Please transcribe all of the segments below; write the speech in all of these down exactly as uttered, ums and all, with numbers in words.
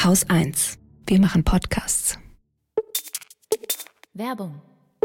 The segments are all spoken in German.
Haus eins. Wir machen Podcasts. Werbung.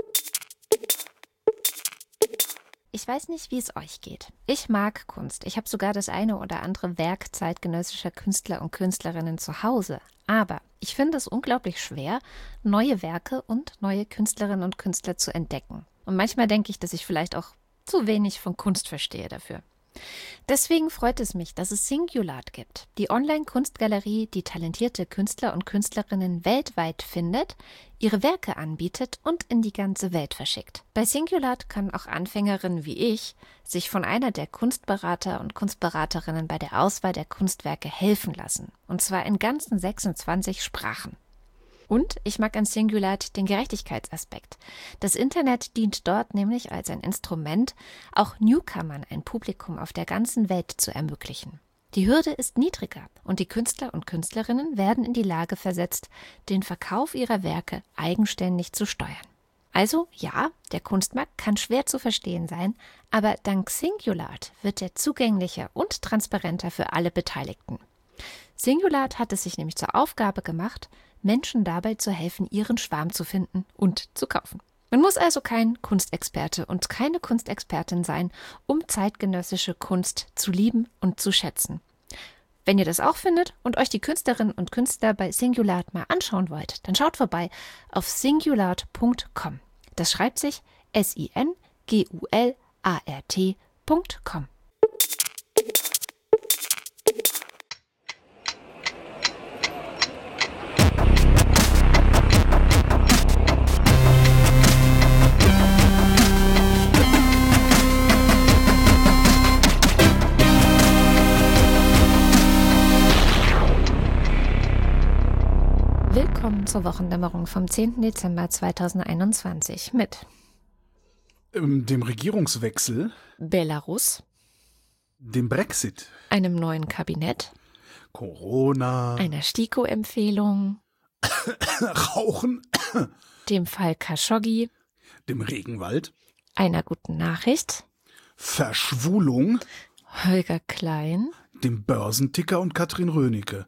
Ich weiß nicht, wie es euch geht. Ich mag Kunst. Ich habe sogar das eine oder andere Werk zeitgenössischer Künstler und Künstlerinnen zu Hause. Aber ich finde es unglaublich schwer, neue Werke und neue Künstlerinnen und Künstler zu entdecken. Und manchmal denke ich, dass ich vielleicht auch zu wenig von Kunst verstehe dafür. Deswegen freut es mich, dass es Singular gibt, die Online-Kunstgalerie, die talentierte Künstler und Künstlerinnen weltweit findet, ihre Werke anbietet und in die ganze Welt verschickt. Bei Singular können auch Anfängerinnen wie ich sich von einer der Kunstberater und Kunstberaterinnen bei der Auswahl der Kunstwerke helfen lassen, und zwar in ganzen sechsundzwanzig Sprachen. Und ich mag an Singular den Gerechtigkeitsaspekt. Das Internet dient dort nämlich als ein Instrument, auch Newcomern ein Publikum auf der ganzen Welt zu ermöglichen. Die Hürde ist niedriger und die Künstler und Künstlerinnen werden in die Lage versetzt, den Verkauf ihrer Werke eigenständig zu steuern. Also ja, der Kunstmarkt kann schwer zu verstehen sein, aber dank Singular wird er zugänglicher und transparenter für alle Beteiligten. Singular hat es sich nämlich zur Aufgabe gemacht, Menschen dabei zu helfen, ihren Schwarm zu finden und zu kaufen. Man muss also kein Kunstexperte und keine Kunstexpertin sein, um zeitgenössische Kunst zu lieben und zu schätzen. Wenn ihr das auch findet und euch die Künstlerinnen und Künstler bei Singular mal anschauen wollt, dann schaut vorbei auf singular punkt com. Das schreibt sich S I N G U L A R T Punkt com. Willkommen zur Wochendämmerung vom zehnten Dezember zweitausendeinundzwanzig mit dem Regierungswechsel, Belarus, dem Brexit, einem neuen Kabinett, Corona, einer STIKO-Empfehlung, Rauchen, dem Fall Khashoggi, dem Regenwald, einer guten Nachricht, Verschwulung, Holger Klein, dem Börsenticker und Katrin Rönecke.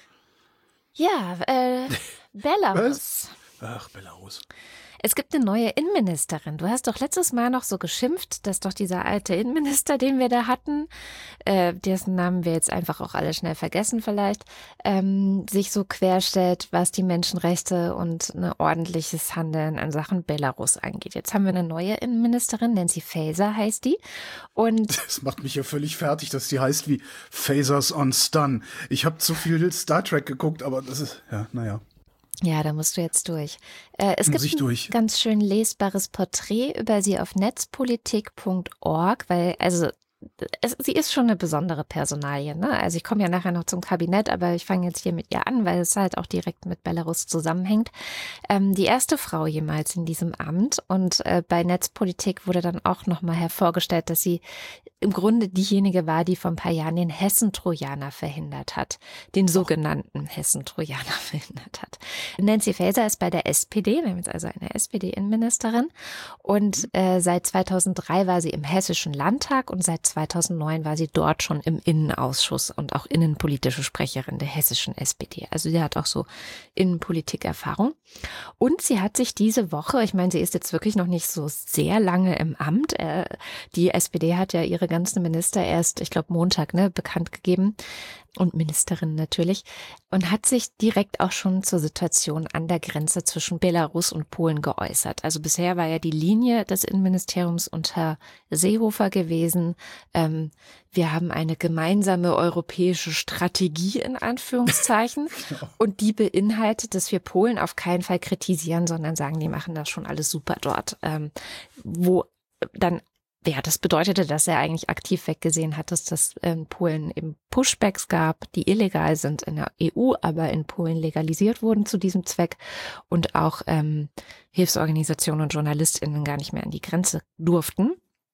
Ja, äh, Belarus. Ach, Belarus. Es gibt eine neue Innenministerin. Du hast doch letztes Mal noch so geschimpft, dass doch dieser alte Innenminister, den wir da hatten, äh, dessen Namen wir jetzt einfach auch alle schnell vergessen vielleicht, ähm, sich so querstellt, was die Menschenrechte und ein ordentliches Handeln an Sachen Belarus angeht. Jetzt haben wir eine neue Innenministerin, Nancy Faeser heißt die. Und das macht mich ja völlig fertig, dass die heißt wie Phasers on Stun. Ich habe zu viel Star Trek geguckt, aber das ist, ja, naja. Ja, da musst du jetzt durch. Äh, es Muss gibt ich ein durch? ganz schön lesbares Porträt über sie auf netzpolitik punkt org, weil, also, es, sie ist schon eine besondere Personalie, ne? Also ich komme ja nachher noch zum Kabinett, aber ich fange jetzt hier mit ihr an, weil es halt auch direkt mit Belarus zusammenhängt. Ähm, die erste Frau jemals in diesem Amt, und äh, bei Netzpolitik wurde dann auch nochmal hervorgestellt, dass sie im Grunde diejenige war, die vor ein paar Jahren den Hessen-Trojaner verhindert hat, den sogenannten Hessen-Trojaner verhindert hat. Nancy Faeser ist bei der S P D, wir haben jetzt also eine S P D-Innenministerin, und äh, seit zweitausenddrei war sie im Hessischen Landtag und seit zweitausendneun war sie dort schon im Innenausschuss und auch innenpolitische Sprecherin der hessischen S P D. Also sie hat auch so Innenpolitik-Erfahrung. Und sie hat sich diese Woche, ich meine, sie ist jetzt wirklich noch nicht so sehr lange im Amt, äh, die S P D hat ja ihre ganzen Minister erst, ich glaube Montag, ne, bekannt gegeben, und Ministerin natürlich, und hat sich direkt auch schon zur Situation an der Grenze zwischen Belarus und Polen geäußert. Also bisher war ja die Linie des Innenministeriums unter Seehofer gewesen. Ähm, wir haben eine gemeinsame europäische Strategie in Anführungszeichen und die beinhaltet, dass wir Polen auf keinen Fall kritisieren, sondern sagen, die machen das schon alles super dort, ähm, wo dann Ja, das bedeutete, dass er eigentlich aktiv weggesehen hat, dass das in Polen eben Pushbacks gab, die illegal sind in der E U, aber in Polen legalisiert wurden zu diesem Zweck, und auch ähm, Hilfsorganisationen und JournalistInnen gar nicht mehr an die Grenze durften.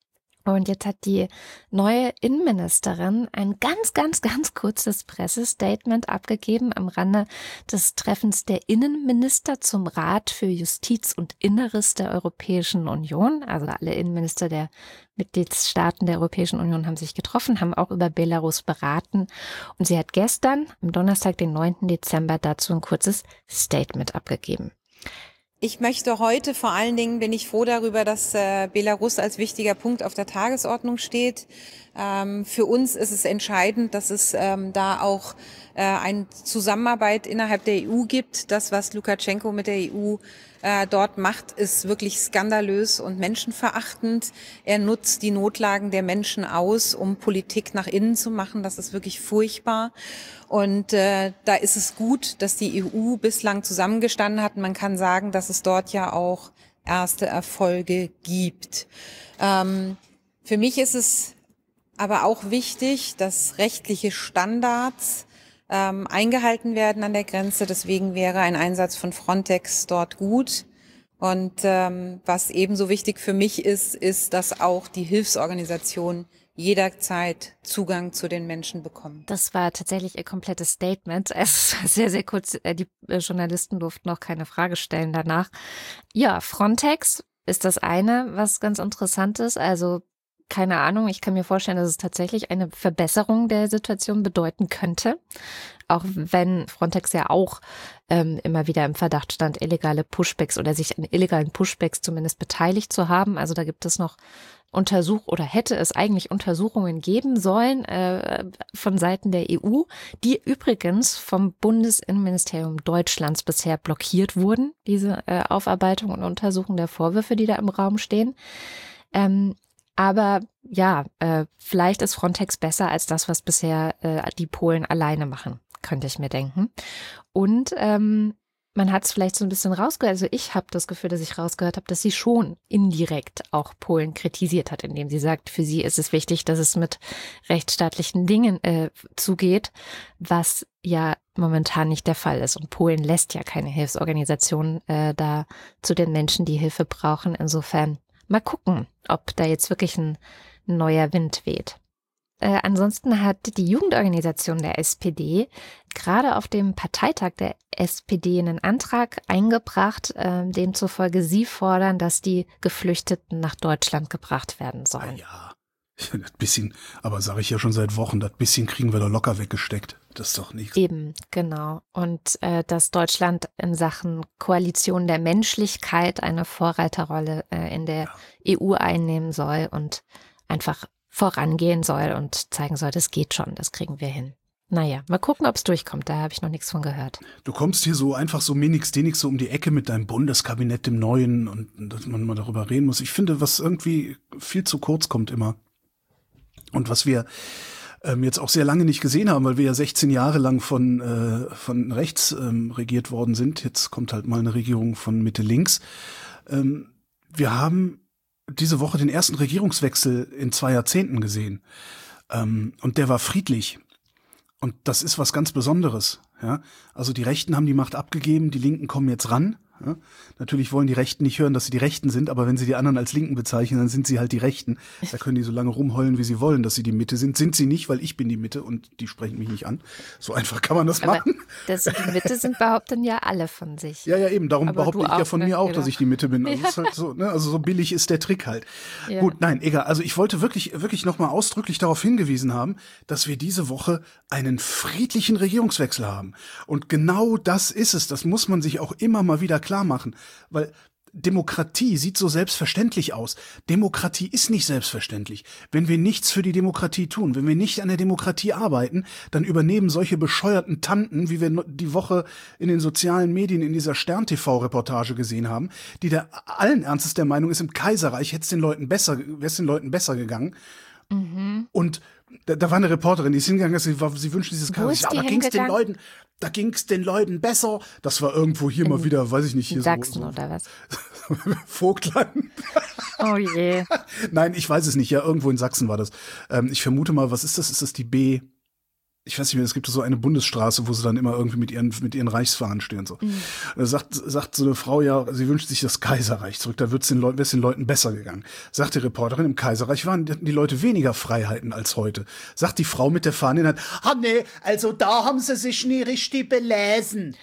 Und jetzt hat die neue Innenministerin ein ganz, ganz, ganz kurzes Pressestatement abgegeben am Rande des Treffens der Innenminister zum Rat für Justiz und Inneres der Europäischen Union. Also alle Innenminister der Mitgliedstaaten der Europäischen Union haben sich getroffen, haben auch über Belarus beraten. Und sie hat gestern, am Donnerstag, den neunten Dezember, dazu ein kurzes Statement abgegeben. Ich möchte heute, vor allen Dingen bin ich froh darüber, dass äh, Belarus als wichtiger Punkt auf der Tagesordnung steht. Ähm, für uns ist es entscheidend, dass es ähm, da auch äh, eine Zusammenarbeit innerhalb der E U gibt. Das, was Lukaschenko mit der E U äh, dort macht, ist wirklich skandalös und menschenverachtend. Er nutzt die Notlagen der Menschen aus, um Politik nach innen zu machen. Das ist wirklich furchtbar. Und äh, da ist es gut, dass die E U bislang zusammengestanden hat. Man kann sagen, dass es dort ja auch erste Erfolge gibt. Ähm, für mich ist es aber auch wichtig, dass rechtliche Standards ähm, eingehalten werden an der Grenze. Deswegen wäre ein Einsatz von Frontex dort gut. Und ähm, was ebenso wichtig für mich ist, ist, dass auch die Hilfsorganisationen jederzeit Zugang zu den Menschen bekommen. Das war tatsächlich ihr komplettes Statement. Es war sehr, sehr kurz. Die Journalisten durften noch keine Frage stellen danach. Ja, Frontex ist das eine, was ganz interessant ist. Also keine Ahnung, ich kann mir vorstellen, dass es tatsächlich eine Verbesserung der Situation bedeuten könnte. Auch wenn Frontex ja auch ähm, immer wieder im Verdacht stand, illegale Pushbacks oder sich an illegalen Pushbacks zumindest beteiligt zu haben. Also da gibt es noch Untersuch oder hätte es eigentlich Untersuchungen geben sollen äh, von Seiten der E U, die übrigens vom Bundesinnenministerium Deutschlands bisher blockiert wurden, diese äh, Aufarbeitung und Untersuchung der Vorwürfe, die da im Raum stehen. Ähm, aber ja, äh, vielleicht ist Frontex besser als das, was bisher äh, die Polen alleine machen, könnte ich mir denken. Und ähm, man hat es vielleicht so ein bisschen rausgehört, also ich habe das Gefühl, dass ich rausgehört habe, dass sie schon indirekt auch Polen kritisiert hat, indem sie sagt, für sie ist es wichtig, dass es mit rechtsstaatlichen Dingen äh, zugeht, was ja momentan nicht der Fall ist. Und Polen lässt ja keine Hilfsorganisationen äh, da zu den Menschen, die Hilfe brauchen. Insofern mal gucken, ob da jetzt wirklich ein neuer Wind weht. Äh, ansonsten hat die Jugendorganisation der S P D gerade auf dem Parteitag der S P D einen Antrag eingebracht, äh, demzufolge sie fordern, dass die Geflüchteten nach Deutschland gebracht werden sollen. Ja, das bisschen, aber sage ich ja schon seit Wochen, das bisschen kriegen wir doch locker weggesteckt. Das ist doch nichts. Eben, genau. Und äh, dass Deutschland in Sachen Koalition der Menschlichkeit eine Vorreiterrolle äh, in der ja. E U einnehmen soll und einfach vorangehen soll und zeigen soll, das geht schon, das kriegen wir hin. Naja, mal gucken, ob es durchkommt, da habe ich noch nichts von gehört. Du kommst hier so einfach so minix denix so um die Ecke mit deinem Bundeskabinett, dem Neuen, und dass man mal darüber reden muss. Ich finde, was irgendwie viel zu kurz kommt immer und was wir ähm, jetzt auch sehr lange nicht gesehen haben, weil wir ja sechzehn Jahre lang von, äh, von rechts ähm, regiert worden sind. Jetzt kommt halt mal eine Regierung von Mitte-Links. Ähm, wir haben diese Woche den ersten Regierungswechsel in zwei Jahrzehnten gesehen. Ähm, und der war friedlich. Und das ist was ganz Besonderes. Ja? Also die Rechten haben die Macht abgegeben, die Linken kommen jetzt ran. Ja? Natürlich wollen die Rechten nicht hören, dass sie die Rechten sind, aber wenn sie die anderen als Linken bezeichnen, dann sind sie halt die Rechten. Da können die so lange rumheulen, wie sie wollen, dass sie die Mitte sind. Sind sie nicht, weil ich bin die Mitte und die sprechen mich nicht an. So einfach kann man das aber machen. Dass sie die Mitte sind, behaupten ja alle von sich. Ja, ja, eben. Darum aber behaupte ich ja von mir auch, genau, dass ich die Mitte bin. Also, ja. ist halt so, ne? Also so billig ist der Trick halt. Ja. Gut, nein, egal. Also ich wollte wirklich, wirklich nochmal ausdrücklich darauf hingewiesen haben, dass wir diese Woche einen friedlichen Regierungswechsel haben. Und genau das ist es. Das muss man sich auch immer mal wieder klar machen. Weil Demokratie sieht so selbstverständlich aus. Demokratie ist nicht selbstverständlich. Wenn wir nichts für die Demokratie tun, wenn wir nicht an der Demokratie arbeiten, dann übernehmen solche bescheuerten Tanten, wie wir die Woche in den sozialen Medien in dieser Stern-T V-Reportage gesehen haben, die da allen Ernstes der Meinung ist, im Kaiserreich hätte es den Leuten besser, wäre es den Leuten besser gegangen. Mhm. Und da, da war eine Reporterin, die ist hingegangen, sie, war, sie wünscht dieses Kaiserreich. Ja, da ging es den Leuten, da ging es den Leuten besser. Das war irgendwo hier in, mal wieder, weiß ich nicht, hier in Sachsen so, so oder was? Vogtland. Oh je. Nein, ich weiß es nicht. Ja, irgendwo in Sachsen war das. Ähm, ich vermute mal, was ist das? Ist das die B? ich weiß nicht mehr, es gibt so eine Bundesstraße, wo sie dann immer irgendwie mit ihren, mit ihren Reichsfahnen stehen und so. Mhm. Da sagt, sagt so eine Frau, ja, sie wünscht sich das Kaiserreich zurück, da wird's den Leuten, wär's den Leuten besser gegangen. Sagt die Reporterin, im Kaiserreich waren die Leute weniger Freiheiten als heute. Sagt die Frau mit der Fahne in der Hand, ah nee, also da haben sie sich nie richtig belesen.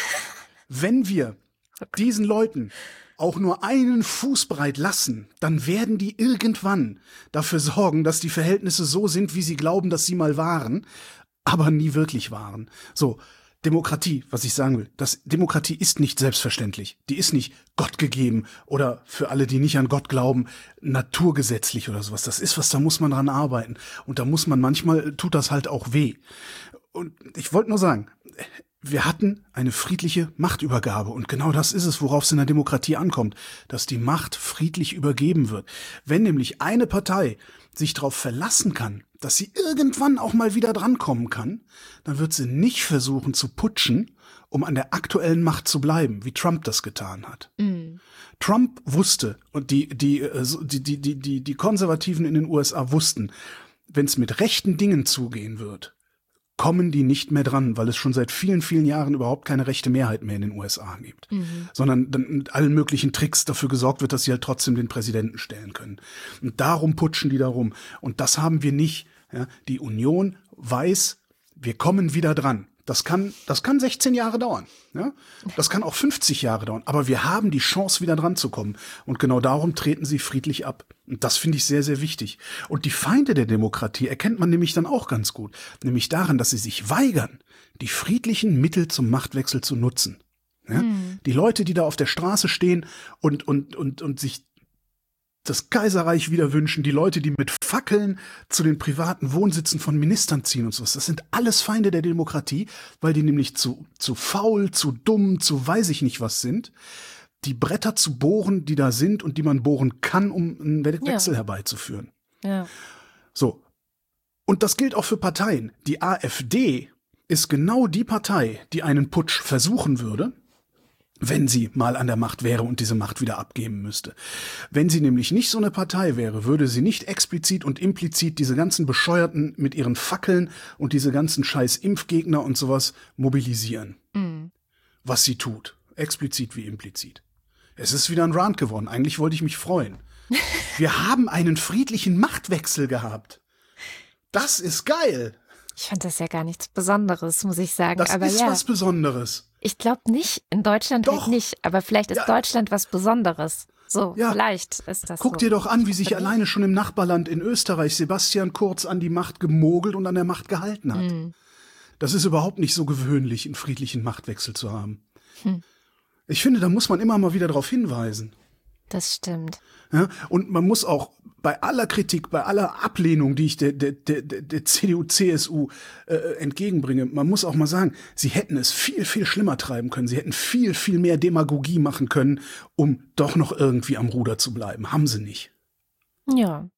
Wenn wir diesen Leuten auch nur einen Fuß breit lassen, dann werden die irgendwann dafür sorgen, dass die Verhältnisse so sind, wie sie glauben, dass sie mal waren, aber nie wirklich waren. So, Demokratie, was ich sagen will, das Demokratie ist nicht selbstverständlich. Die ist nicht Gott gegeben oder für alle, die nicht an Gott glauben, naturgesetzlich oder sowas. Das ist was, da muss man dran arbeiten. Und da muss man manchmal, tut das halt auch weh. Und ich wollte nur sagen, wir hatten eine friedliche Machtübergabe und genau das ist es, worauf es in der Demokratie ankommt, dass die Macht friedlich übergeben wird. Wenn nämlich eine Partei sich darauf verlassen kann, dass sie irgendwann auch mal wieder drankommen kann, dann wird sie nicht versuchen zu putschen, um an der aktuellen Macht zu bleiben, wie Trump das getan hat. Mhm. Trump wusste und die, die, die, die, die, die, die Konservativen in den U S A wussten, wenn es mit rechten Dingen zugehen wird, kommen die nicht mehr dran, weil es schon seit vielen, vielen Jahren überhaupt keine rechte Mehrheit mehr in den U S A gibt. Mhm. Sondern dann mit allen möglichen Tricks dafür gesorgt wird, dass sie halt trotzdem den Präsidenten stellen können. Und darum putschen die darum. Und das haben wir nicht. Ja, die Union weiß, wir kommen wieder dran. Das kann, das kann sechzehn Jahre dauern. Ja? Das kann auch fünfzig Jahre dauern. Aber wir haben die Chance, wieder dran zu kommen. Und genau darum treten sie friedlich ab. Und das finde ich sehr, sehr wichtig. Und die Feinde der Demokratie erkennt man nämlich dann auch ganz gut. Nämlich daran, dass sie sich weigern, die friedlichen Mittel zum Machtwechsel zu nutzen. Ja? Hm. Die Leute, die da auf der Straße stehen und, und, und, und sich das Kaiserreich wieder wünschen, die Leute, die mit Fackeln zu den privaten Wohnsitzen von Ministern ziehen und sowas, das sind alles Feinde der Demokratie, weil die nämlich zu, zu faul, zu dumm, zu weiß ich nicht was sind, die Bretter zu bohren, die da sind und die man bohren kann, um einen Wechsel ja. herbeizuführen. Ja. So. Und das gilt auch für Parteien. Die AfD ist genau die Partei, die einen Putsch versuchen würde, wenn sie mal an der Macht wäre und diese Macht wieder abgeben müsste. Wenn sie nämlich nicht so eine Partei wäre, würde sie nicht explizit und implizit diese ganzen Bescheuerten mit ihren Fackeln und diese ganzen scheiß Impfgegner und sowas mobilisieren. Mhm. Was sie tut. Explizit wie implizit. Es ist wieder ein Rant geworden. Eigentlich wollte ich mich freuen. Wir haben einen friedlichen Machtwechsel gehabt. Das ist geil. Ich fand das ja gar nichts Besonderes, muss ich sagen. Das aber ist ja. was Besonderes. Ich glaube nicht. In Deutschland Doch. halt nicht. Aber vielleicht ist ja. Deutschland was Besonderes. So, ja. vielleicht ist das Guck so. dir doch an, wie sich alleine schon im Nachbarland in Österreich Sebastian Kurz an die Macht gemogelt und an der Macht gehalten hat. Mhm. Das ist überhaupt nicht so gewöhnlich, einen friedlichen Machtwechsel zu haben. Hm. Ich finde, da muss man immer mal wieder darauf hinweisen. Das stimmt. Ja, und man muss auch bei aller Kritik, bei aller Ablehnung, die ich der, der, der, der C D U, C S U äh, entgegenbringe, man muss auch mal sagen, sie hätten es viel, viel schlimmer treiben können. Sie hätten viel, viel mehr Demagogie machen können, um doch noch irgendwie am Ruder zu bleiben. Haben sie nicht. Ja,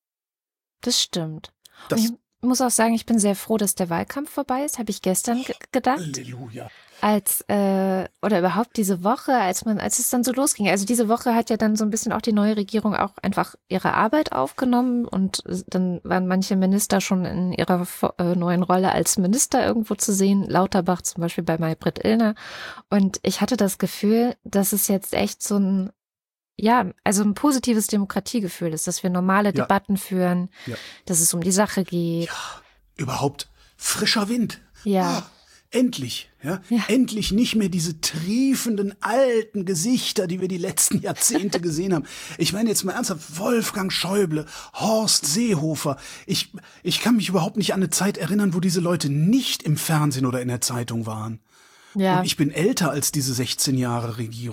das stimmt. Das ich muss auch sagen, ich bin sehr froh, dass der Wahlkampf vorbei ist, habe ich gestern g- gedacht. Halleluja. Als, äh, oder überhaupt diese Woche, als man, als es dann so losging. Also diese Woche hat ja dann so ein bisschen auch die neue Regierung auch einfach ihre Arbeit aufgenommen und dann waren manche Minister schon in ihrer äh, neuen Rolle als Minister irgendwo zu sehen. Lauterbach zum Beispiel bei Maybrit Illner. Und ich hatte das Gefühl, dass es jetzt echt so ein, ja, also ein positives Demokratiegefühl ist, dass wir normale ja. Debatten führen, ja. dass es um die Sache geht. Ja, überhaupt frischer Wind. Ja. Ah. Endlich, ja? ja, endlich nicht mehr diese triefenden alten Gesichter, die wir die letzten Jahrzehnte gesehen haben. Ich meine jetzt mal ernsthaft, Wolfgang Schäuble, Horst Seehofer. Ich, ich kann mich überhaupt nicht an eine Zeit erinnern, wo diese Leute nicht im Fernsehen oder in der Zeitung waren. Ja. Und ich bin älter als diese sechzehn Jahre Regierung.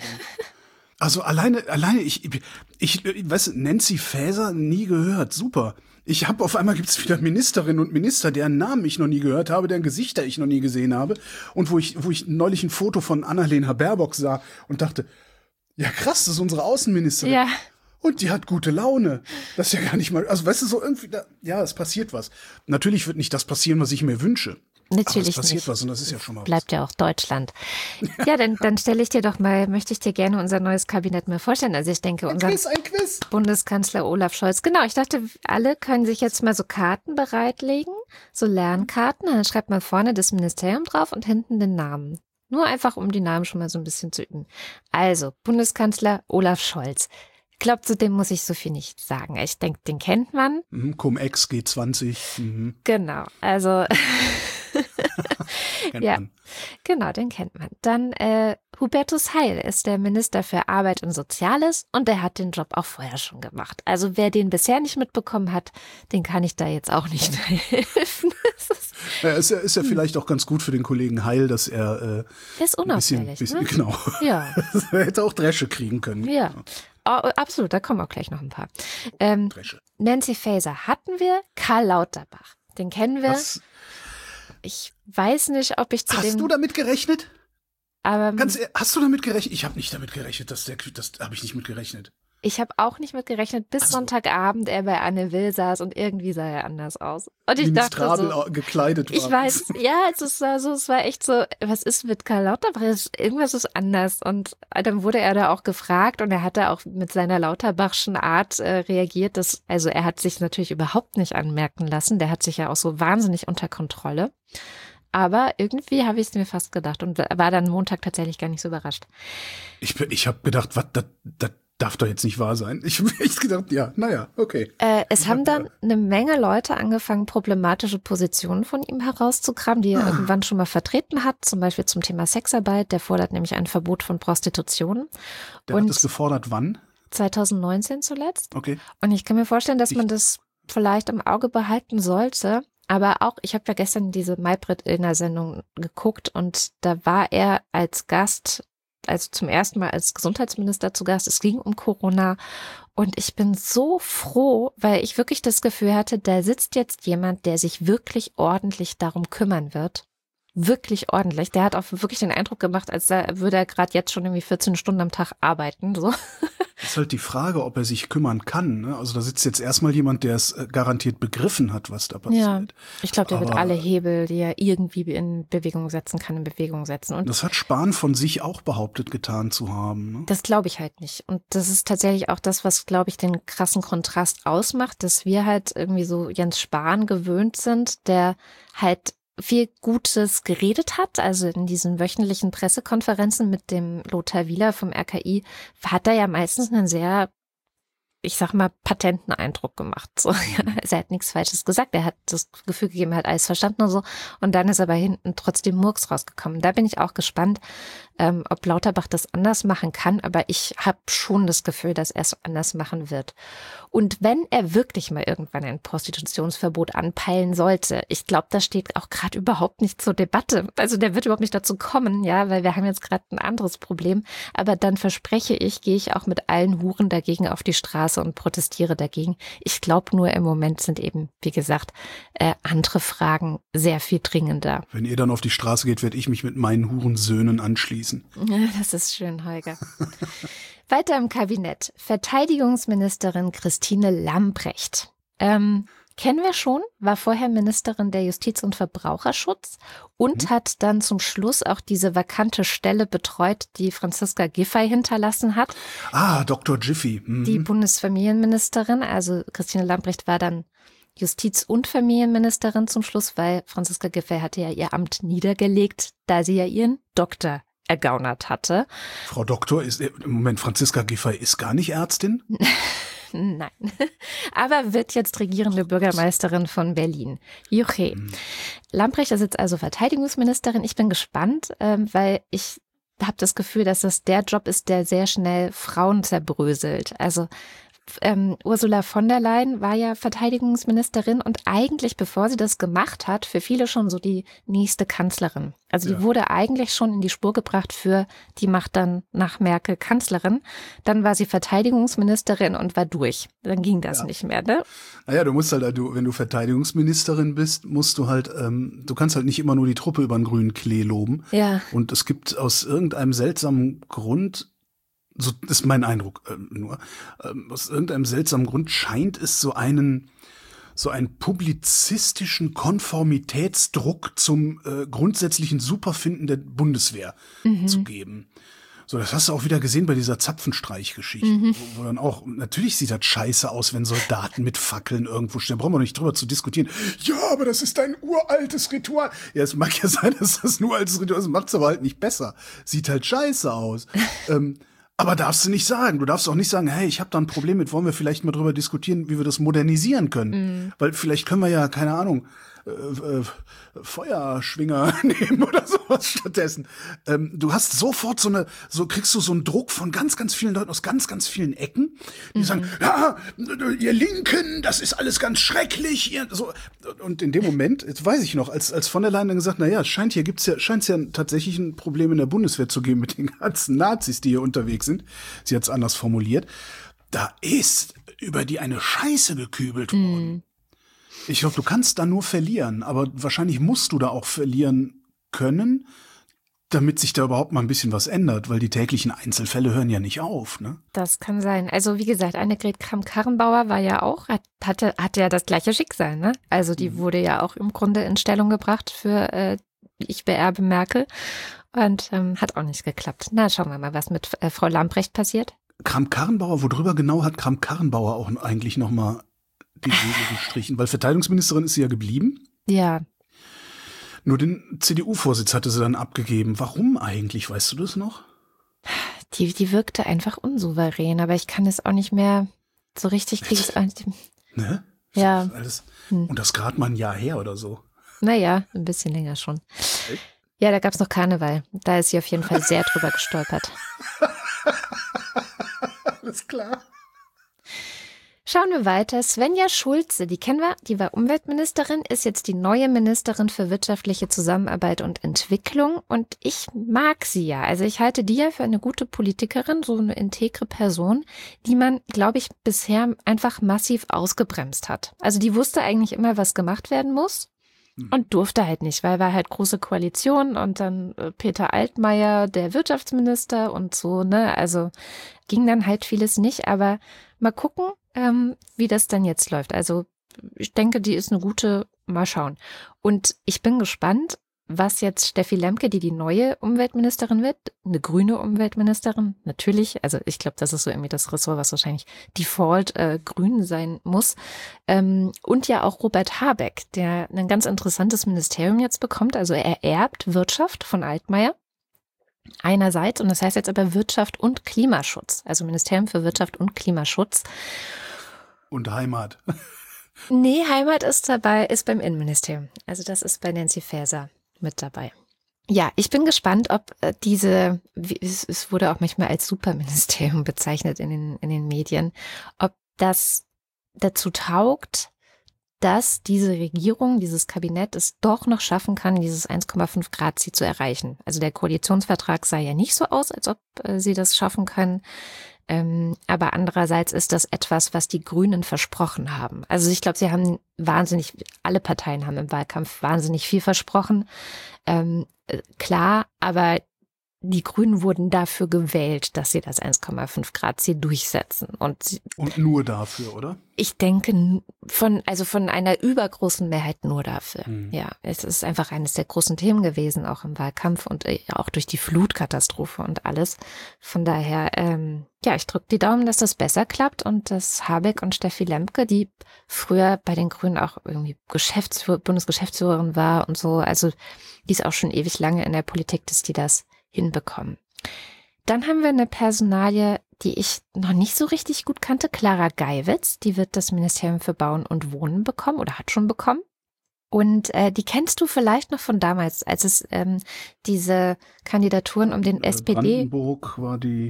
Also alleine, alleine, ich, ich, ich weiß, Nancy Faeser nie gehört, super. Ich habe auf einmal gibt's wieder Ministerinnen und Minister, deren Namen ich noch nie gehört habe, deren Gesichter ich noch nie gesehen habe. Und wo ich, wo ich neulich ein Foto von Annalena Baerbock sah und dachte, ja krass, das ist unsere Außenministerin. Ja. Und die hat gute Laune. Das ist ja gar nicht mal, also weißt du, so irgendwie, da, ja, es passiert was. Natürlich wird nicht das passieren, was ich mir wünsche. Natürlich Aber es passiert nicht. was und das ist ja schon mal Bleibt ja auch Deutschland. Ja, dann, dann stelle ich dir doch mal, möchte ich dir gerne unser neues Kabinett mal vorstellen. Also ich denke, ein unser Quiz, ein Quiz. Bundeskanzler Olaf Scholz. Genau, ich dachte, alle können sich jetzt mal so Karten bereitlegen, so Lernkarten. Dann schreibt man vorne das Ministerium drauf und hinten den Namen. Nur einfach, um die Namen schon mal so ein bisschen zu üben. Also, Bundeskanzler Olaf Scholz. Ich glaube, zu dem muss ich so viel nicht sagen. Ich denke, den kennt man. Mhm, Cum-Ex G zwanzig. Mhm. Genau, also Kennt ja, man. genau, den kennt man. Dann äh, Hubertus Heil ist der Minister für Arbeit und Soziales und der hat den Job auch vorher schon gemacht. Also wer den bisher nicht mitbekommen hat, den kann ich da jetzt auch nicht helfen. Ja, ist ja, ist ja vielleicht auch ganz gut für den Kollegen Heil, dass er äh, Der ist ein bisschen, unauffällig, bisschen ne? genau. Ja, Er hätte auch Dresche kriegen können. ja. Oh, absolut, da kommen auch gleich noch ein paar. Ähm, Dresche. Nancy Faeser hatten wir, Karl Lauterbach, den kennen wir. Was, Ich weiß nicht, ob ich zu hast dem... du damit gerechnet? aber Ganz ehrlich, hast du damit gerechnet? Ich habe nicht damit gerechnet, dass der, das habe ich nicht mit gerechnet. ich habe auch nicht mit gerechnet, bis Also- Sonntagabend er bei Anne Will saß und irgendwie sah er anders aus. Und ich dachte Ministrabel so, gekleidet war. ich weiß, ja, es ist so, es war echt so, was ist mit Karl Lauterbach? Irgendwas ist anders. Und dann wurde er da auch gefragt und er hat da auch mit seiner Lauterbachschen Art äh, reagiert. Dass, also er hat sich natürlich überhaupt nicht anmerken lassen. Der hat sich ja auch so wahnsinnig unter Kontrolle. Aber irgendwie habe ich es mir fast gedacht und war dann Montag tatsächlich gar nicht so überrascht. Ich, bin- ich habe gedacht, was, das, das darf doch jetzt nicht wahr sein. Ich habe echt gedacht, ja, naja, okay. Äh, es Ich haben hab, dann eine Menge Leute angefangen, problematische Positionen von ihm herauszukramen, die er Ah. irgendwann schon mal vertreten hat, zum Beispiel zum Thema Sexarbeit. Der fordert nämlich ein Verbot von Prostitution. Der und hat das gefordert, wann? zwanzig neunzehn zuletzt. Okay. Und ich kann mir vorstellen, dass Ich- man das vielleicht im Auge behalten sollte. Aber auch, ich habe ja gestern diese Maybrit-Illner-Sendung geguckt und da war er als Gast, also zum ersten Mal als Gesundheitsminister zu Gast. Es ging um Corona und ich bin so froh, weil ich wirklich das Gefühl hatte, da sitzt jetzt jemand, der sich wirklich ordentlich darum kümmern wird. Wirklich ordentlich. Der hat auch wirklich den Eindruck gemacht, als da würde er gerade jetzt schon irgendwie vierzehn Stunden am Tag arbeiten. So. Ist halt die Frage, ob er sich kümmern kann. Ne? Also da sitzt jetzt erstmal jemand, der es äh, garantiert begriffen hat, was da passiert. Ich glaube, der wird Aber- alle Hebel, die er irgendwie in Bewegung setzen kann, in Bewegung setzen. Und Das hat Spahn von sich auch behauptet getan zu haben. Ne? das glaube ich halt nicht. Und das ist tatsächlich auch das, was, glaube ich, den krassen Kontrast ausmacht, dass wir halt irgendwie so Jens Spahn gewöhnt sind, der halt viel Gutes geredet hat. Also in diesen wöchentlichen Pressekonferenzen mit dem Lothar Wieler vom R K I hat er ja meistens einen sehr, ich sag mal, patenten Eindruck gemacht. So, ja. Also er hat nichts Falsches gesagt. Er hat das Gefühl gegeben, er hat alles verstanden und so. Und dann ist aber hinten trotzdem Murks rausgekommen. Da bin ich auch gespannt, ähm, ob Lauterbach das anders machen kann. Aber ich habe schon das Gefühl, dass er es anders machen wird. Und wenn er wirklich mal irgendwann ein Prostitutionsverbot anpeilen sollte, ich glaube, das steht auch gerade überhaupt nicht zur Debatte. Also der wird überhaupt nicht dazu kommen, ja, weil wir haben jetzt gerade ein anderes Problem. Aber dann verspreche ich, gehe ich auch mit allen Huren dagegen auf die Straße und protestiere dagegen. Ich glaube nur, im Moment sind eben, wie gesagt, äh, andere Fragen sehr viel dringender. Wenn ihr dann auf die Straße geht, werde ich mich mit meinen Hurensöhnen anschließen. Das ist schön, Holger. Weiter im Kabinett. Verteidigungsministerin Christine Lambrecht. Ähm, kennen wir schon, war vorher Ministerin der Justiz und Verbraucherschutz und Mhm. hat dann zum Schluss auch diese vakante Stelle betreut, die Franziska Giffey hinterlassen hat. Ah, Doktor Jiffy. Mhm. Die Bundesfamilienministerin, also Christine Lambrecht war dann Justiz- und Familienministerin zum Schluss, weil Franziska Giffey hatte ja ihr Amt niedergelegt, da sie ja ihren Doktor ergaunert hatte. Frau Doktor ist, äh, im Moment, Franziska Giffey ist gar nicht Ärztin? Nein, aber wird jetzt regierende Bürgermeisterin von Berlin. Juche. Mhm. Lambrecht ist jetzt also Verteidigungsministerin. Ich bin gespannt, ähm, weil ich habe das Gefühl, dass das der Job ist, der sehr schnell Frauen zerbröselt. Also ähm, Ursula von der Leyen war ja Verteidigungsministerin und eigentlich, bevor sie das gemacht hat, für viele schon so die nächste Kanzlerin. Also Ja. die wurde eigentlich schon in die Spur gebracht für, die macht dann nach Merkel Kanzlerin. Dann war sie Verteidigungsministerin und war durch. Dann ging das Ja. nicht mehr, ne? Naja, du musst halt, du, wenn du Verteidigungsministerin bist, musst du halt, ähm, du kannst halt nicht immer nur die Truppe über den grünen Klee loben. Ja. Und es gibt aus irgendeinem seltsamen Grund, so ist mein Eindruck ähm, nur, ähm, aus irgendeinem seltsamen Grund scheint es so einen, so einen publizistischen Konformitätsdruck zum äh, grundsätzlichen Superfinden der Bundeswehr mhm. zu geben. So, das hast du auch wieder gesehen bei dieser Zapfenstreich-Geschichte, mhm. wo, wo dann auch, natürlich sieht das scheiße aus, wenn Soldaten mit Fackeln irgendwo stehen. Brauchen wir nicht drüber zu diskutieren. Ja, aber das ist ein uraltes Ritual. Ja, es mag ja sein, dass das ein uraltes Ritual ist, macht's aber halt nicht besser. Sieht halt scheiße aus. ähm, aber darfst du nicht sagen. Du darfst auch nicht sagen, hey, ich habe da ein Problem mit, wollen wir vielleicht mal drüber diskutieren, wie wir das modernisieren können. Mhm. Weil vielleicht können wir ja, keine Ahnung, Äh, äh, Feuerschwinger nehmen oder sowas stattdessen. Ähm, du hast sofort so eine, so kriegst du so einen Druck von ganz, ganz vielen Leuten aus ganz, ganz vielen Ecken, die mhm. sagen, ja, ihr Linken, das ist alles ganz schrecklich. Ihr, so. Und in dem Moment, jetzt weiß ich noch, als, als von der Leyen dann gesagt, na ja, scheint hier gibt's ja, scheint's ja tatsächlich ein Problem in der Bundeswehr zu geben mit den ganzen Nazis, die hier unterwegs sind. Sie hat's anders formuliert. Da ist über die eine Scheiße gekübelt mhm. worden. Ich glaube, du kannst da nur verlieren, aber wahrscheinlich musst du da auch verlieren können, damit sich da überhaupt mal ein bisschen was ändert, weil die täglichen Einzelfälle hören ja nicht auf, ne? Das kann sein. Also wie gesagt, Annegret Kramp-Karrenbauer war ja auch, hatte, hatte ja das gleiche Schicksal, ne? Also die mhm. wurde ja auch im Grunde in Stellung gebracht für äh, ich beerbe Merkel und ähm, hat auch nicht geklappt. Na, schauen wir mal, was mit äh, Frau Lambrecht passiert. Kramp-Karrenbauer, worüber genau hat Kramp-Karrenbauer auch eigentlich noch mal die Segel gestrichen? Weil Verteidigungsministerin ist sie ja geblieben. Ja. Nur den C D U-Vorsitz hatte sie dann abgegeben. Warum eigentlich? Weißt du das noch? Die, die wirkte einfach unsouverän, aber ich kann es auch nicht mehr so richtig kriege es auch nicht. Ne? Ja. Alles. Hm. Und das gerade mal ein Jahr her oder so. Naja, ein bisschen länger schon. Echt? Ja, da gab es noch Karneval. Da ist sie auf jeden Fall sehr drüber gestolpert. Alles klar. Schauen wir weiter. Svenja Schulze, die kennen wir, die war Umweltministerin, ist jetzt die neue Ministerin für wirtschaftliche Zusammenarbeit und Entwicklung. Und ich mag sie ja. Also ich halte die ja für eine gute Politikerin, so eine integre Person, die man, glaube ich, bisher einfach massiv ausgebremst hat. Also die wusste eigentlich immer, was gemacht werden muss. Und durfte halt nicht, weil war halt große Koalition und dann Peter Altmaier, der Wirtschaftsminister und so, ne, also ging dann halt vieles nicht, aber mal gucken, ähm, wie das dann jetzt läuft. Also ich denke, die ist eine gute, mal schauen. Und ich bin gespannt, was jetzt Steffi Lemke, die die neue Umweltministerin wird, eine grüne Umweltministerin, natürlich, also ich glaube, das ist so irgendwie das Ressort, was wahrscheinlich default äh, grün sein muss, ähm, und ja auch Robert Habeck, der ein ganz interessantes Ministerium jetzt bekommt, also er erbt Wirtschaft von Altmaier einerseits und das heißt jetzt aber Wirtschaft und Klimaschutz, also Ministerium für Wirtschaft und Klimaschutz. Und Heimat. Nee, Heimat ist dabei, ist beim Innenministerium, also das ist bei Nancy Faeser mit dabei. Ja, ich bin gespannt, ob äh, diese, wie, es, es wurde auch manchmal als Superministerium bezeichnet in den, in den Medien, ob das dazu taugt, dass diese Regierung, dieses Kabinett es doch noch schaffen kann, dieses eins Komma fünf Grad Ziel zu erreichen. Also der Koalitionsvertrag sah ja nicht so aus, als ob äh, sie das schaffen können. Ähm, aber andererseits ist das etwas, was die Grünen versprochen haben. Also ich glaube, sie haben wahnsinnig, alle Parteien haben im Wahlkampf wahnsinnig viel versprochen. Ähm, äh, klar, aber die Grünen wurden dafür gewählt, dass sie das eins Komma fünf Grad Ziel durchsetzen. Und, sie, Und nur dafür, oder? Ich denke von, also von einer übergroßen Mehrheit nur dafür. Mhm. Ja, es ist einfach eines der großen Themen gewesen, auch im Wahlkampf und auch durch die Flutkatastrophe und alles. Von daher, ähm, ja, ich drücke die Daumen, dass das besser klappt und dass Habeck und Steffi Lemke, die früher bei den Grünen auch irgendwie Geschäftsführer, Bundesgeschäftsführerin war und so, also die ist auch schon ewig lange in der Politik, dass die das hinbekommen. Dann haben wir eine Personalie, die ich noch nicht so richtig gut kannte, Clara Geiwitz. Die wird das Ministerium für Bauen und Wohnen bekommen oder hat schon bekommen. Und äh, die kennst du vielleicht noch von damals, als es ähm, diese Kandidaturen um den äh, S P D... Brandenburg war die...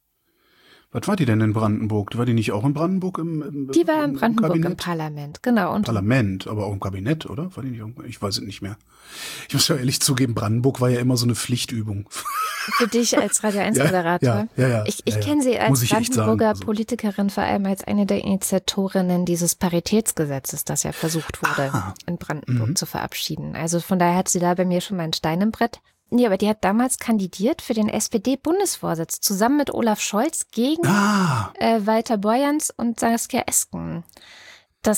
Was war die denn in Brandenburg? War die nicht auch in Brandenburg im, im Die war in im Brandenburg Kabinett? im Parlament, genau. Und Parlament, aber auch im Kabinett, oder? War die nicht? Ich weiß es nicht mehr. Ich muss ja ehrlich zugeben, Brandenburg war ja immer so eine Pflichtübung. Für dich als Radio eins Moderator. Ja, ja, ja, ja, ich ich ja, ja. kenne sie als ich Brandenburger also. Politikerin, vor allem als eine der Initiatorinnen dieses Paritätsgesetzes, das ja versucht wurde, Aha. in Brandenburg Mhm. zu verabschieden. Also von daher hat sie da bei mir schon mal einen Stein im Brett. Nee, aber die hat damals kandidiert für den S P D-Bundesvorsitz, zusammen mit Olaf Scholz gegen Ah, äh, Walter Borjans und Saskia Esken. Das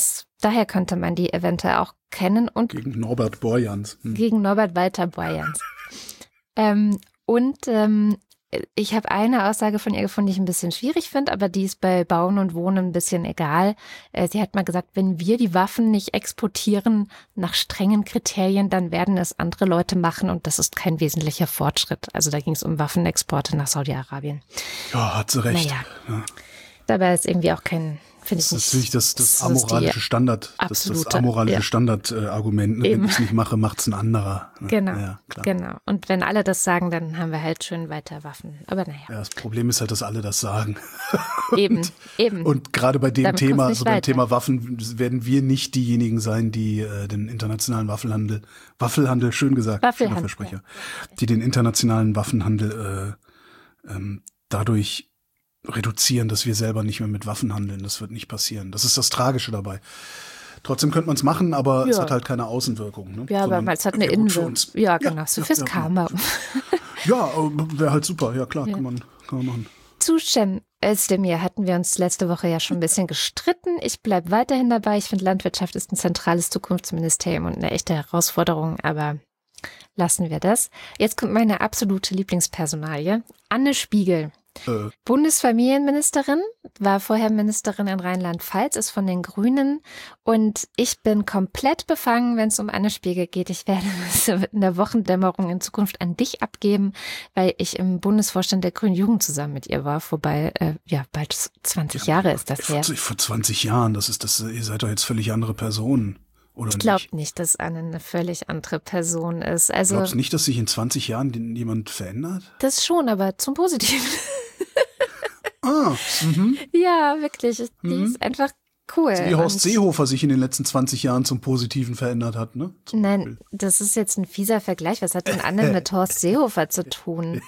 daher könnte man die eventuell auch kennen. Und gegen Norbert Borjans. Hm. Gegen Norbert Walter Borjans. ähm, und ähm, ich habe eine Aussage von ihr gefunden, die ich ein bisschen schwierig finde, aber die ist bei Bauen und Wohnen ein bisschen egal. Äh, sie hat mal gesagt, wenn wir die Waffen nicht exportieren nach strengen Kriterien, dann werden es andere Leute machen und das ist kein wesentlicher Fortschritt. Also da ging es um Waffenexporte nach Saudi-Arabien. Ja, hat sie recht. Naja, ja. Dabei ist irgendwie auch kein, finde ich das nicht. ist natürlich das, das, das amoralische Standard, das, das amoralische ja. Standardargument. Ne? Wenn ich es nicht mache, macht es ein anderer. Ne? Genau, ja, klar. genau. Und wenn alle das sagen, dann haben wir halt schön weiter Waffen. Aber naja. Ja, das Problem ist halt, dass alle das sagen. Eben, und, eben. Und gerade bei dem Damit Thema, kommt's also nicht beim weiter. Thema Waffen, werden wir nicht diejenigen sein, die äh, den internationalen Waffenhandel, Waffelhandel, schön gesagt, schöner Waffelhandel, Versprecher, die den internationalen Waffenhandel äh, ähm, dadurch reduzieren, dass wir selber nicht mehr mit Waffen handeln. Das wird nicht passieren. Das ist das Tragische dabei. Trotzdem könnte man es machen, aber Ja. es hat halt keine Außenwirkung. Ne? Ja, aber es hat eine wäre gut für Innenwirkung. uns. Ja, genau, so ja, fürs ja, Karma. Ja, wäre halt super. Ja, klar, Ja. kann man, kann man machen. Zu Cem Özdemir hatten wir uns letzte Woche ja schon ein bisschen gestritten. Ich bleibe weiterhin dabei. Ich finde, Landwirtschaft ist ein zentrales Zukunftsministerium und eine echte Herausforderung, aber lassen wir das. Jetzt kommt meine absolute Lieblingspersonalie. Anne Spiegel. Äh, Bundesfamilienministerin, war vorher Ministerin in Rheinland-Pfalz, ist von den Grünen und ich bin komplett befangen, wenn es um Anne Spiegel geht. Ich werde es in der Wochendämmerung in Zukunft an dich abgeben, weil ich im Bundesvorstand der Grünen Jugend zusammen mit ihr war, wobei, äh, ja, bald zwanzig ja, Jahre ist das her. Vor, vor zwanzig Jahren, das ist das, ihr seid doch jetzt völlig andere Personen, oder Ich nicht? glaube nicht, dass Anne eine völlig andere Person ist. Also, Glaubst du nicht, dass sich in zwanzig Jahren den- jemand verändert? das schon, aber zum Positiven. Ah, mhm. Ja, wirklich. Die Mhm. ist einfach cool. Wie Horst Und- Seehofer sich in den letzten zwanzig Jahren zum Positiven verändert hat, ne? Zum Nein, Beispiel. das ist jetzt ein fieser Vergleich. Was hat denn Anne mit Horst Seehofer zu tun?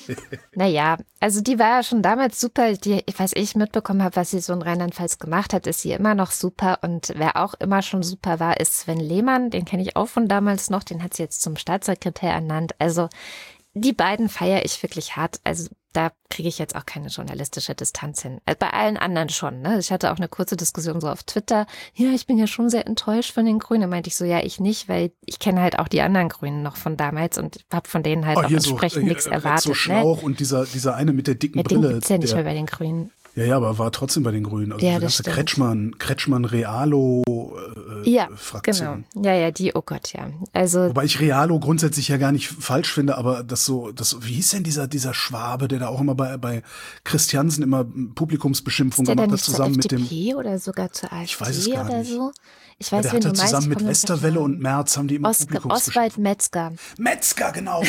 Naja, also die war ja schon damals super. Die, was ich mitbekommen habe, was sie so in Rheinland-Pfalz gemacht hat, ist sie immer noch super. Und wer auch immer schon super war, ist Sven Lehmann. Den kenne ich auch von damals noch. Den hat sie jetzt zum Staatssekretär ernannt. Also die beiden feiere ich wirklich hart. Also da kriege ich jetzt auch keine journalistische Distanz hin. Also bei allen anderen schon. Ne? Ich hatte auch eine kurze Diskussion so auf Twitter. Ja, ich bin ja schon sehr enttäuscht von den Grünen. Da meinte ich so, ja, ich nicht, weil ich kenne halt auch die anderen Grünen noch von damals und habe von denen halt Oh, auch hier so, entsprechend äh, nichts äh, erwartet. So Ne? Schlauch und dieser, dieser eine mit der dicken Ja, den Brille. gibt's ja nicht der, mehr bei den Grünen. ja, ja, aber war trotzdem bei den Grünen. Also Ja, die das ganze stimmt. Kretschmann, Kretschmann Realo äh, Ja, Fraktion. genau. Ja, ja, die, oh Gott, ja. Also Wobei ich Realo grundsätzlich ja gar nicht falsch finde, aber das so, das, wie hieß denn dieser, dieser Schwabe, der da auch immer bei, bei Christiansen immer Publikumsbeschimpfung ist der gemacht dann hat, nicht zur zusammen mit dem, FDP oder sogar zur AfD Ich weiß es gar oder nicht. so? Ich ja, weiß, der wen hat du halt meinst. zusammen ich mit komm nicht Westerwelle drauf. und Merz haben die immer Os- Publikumsbeschimpfung. Oswald Metzger. Metzger, genau.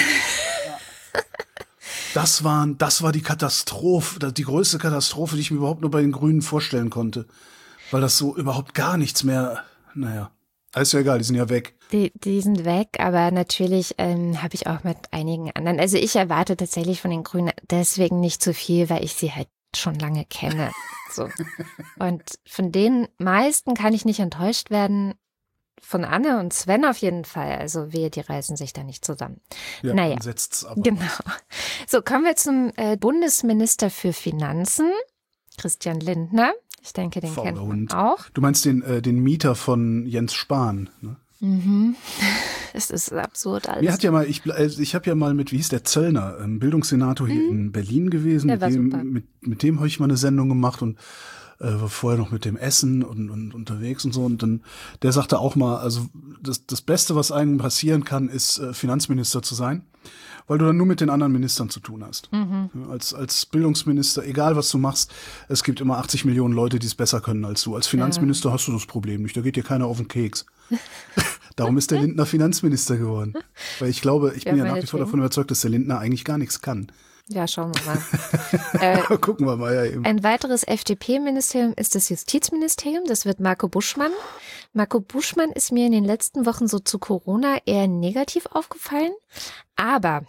Ja. Das waren, das war die Katastrophe, die größte Katastrophe, die ich mir überhaupt nur bei den Grünen vorstellen konnte. Weil das so überhaupt gar nichts mehr, naja, ist ja egal, die sind ja weg. Die, die sind weg, aber natürlich ähm, habe ich auch mit einigen anderen. Also ich erwarte tatsächlich von den Grünen deswegen nicht zu viel, weil ich sie halt schon lange kenne. So. Und von den meisten kann ich nicht enttäuscht werden. Von Anne und Sven auf jeden Fall. Also wehe, die reißen sich da nicht zusammen. Ja, Naja. dann setzt's aber. Genau. So, kommen wir zum äh, Bundesminister für Finanzen, Christian Lindner. Ich denke, den Fauler kennt man Hund. auch. Du meinst den, äh, den Mieter von Jens Spahn, ne? Mhm. Es ist absurd alles. Mir hat ja mal, ich, äh, ich habe ja mal mit, wie hieß der Zöllner, ähm, Bildungssenator hier in Berlin gewesen. Der Mit war dem, super. mit, mit dem habe ich mal eine Sendung gemacht und äh, war vorher noch mit dem Essen und, und unterwegs und so. Und dann, der sagte auch mal, also das, das Beste, was einem passieren kann, ist äh, Finanzminister zu sein, weil du dann nur mit den anderen Ministern zu tun hast. Mhm. Ja, als, als Bildungsminister, egal was du machst, es gibt immer achtzig Millionen Leute, die es besser können als du. Als Finanzminister hast du das Problem nicht, da geht dir keiner auf den Keks. Darum ist der Lindner Finanzminister geworden. Weil ich glaube, ich bin Ja, ja nach wie vor meinetwegen. davon überzeugt, dass der Lindner eigentlich gar nichts kann. Ja, schauen wir mal. äh, Gucken wir mal ja eben. Ein weiteres F D P-Ministerium ist das Justizministerium. Das wird Marco Buschmann. Marco Buschmann ist mir in den letzten Wochen so zu Corona eher negativ aufgefallen. Aber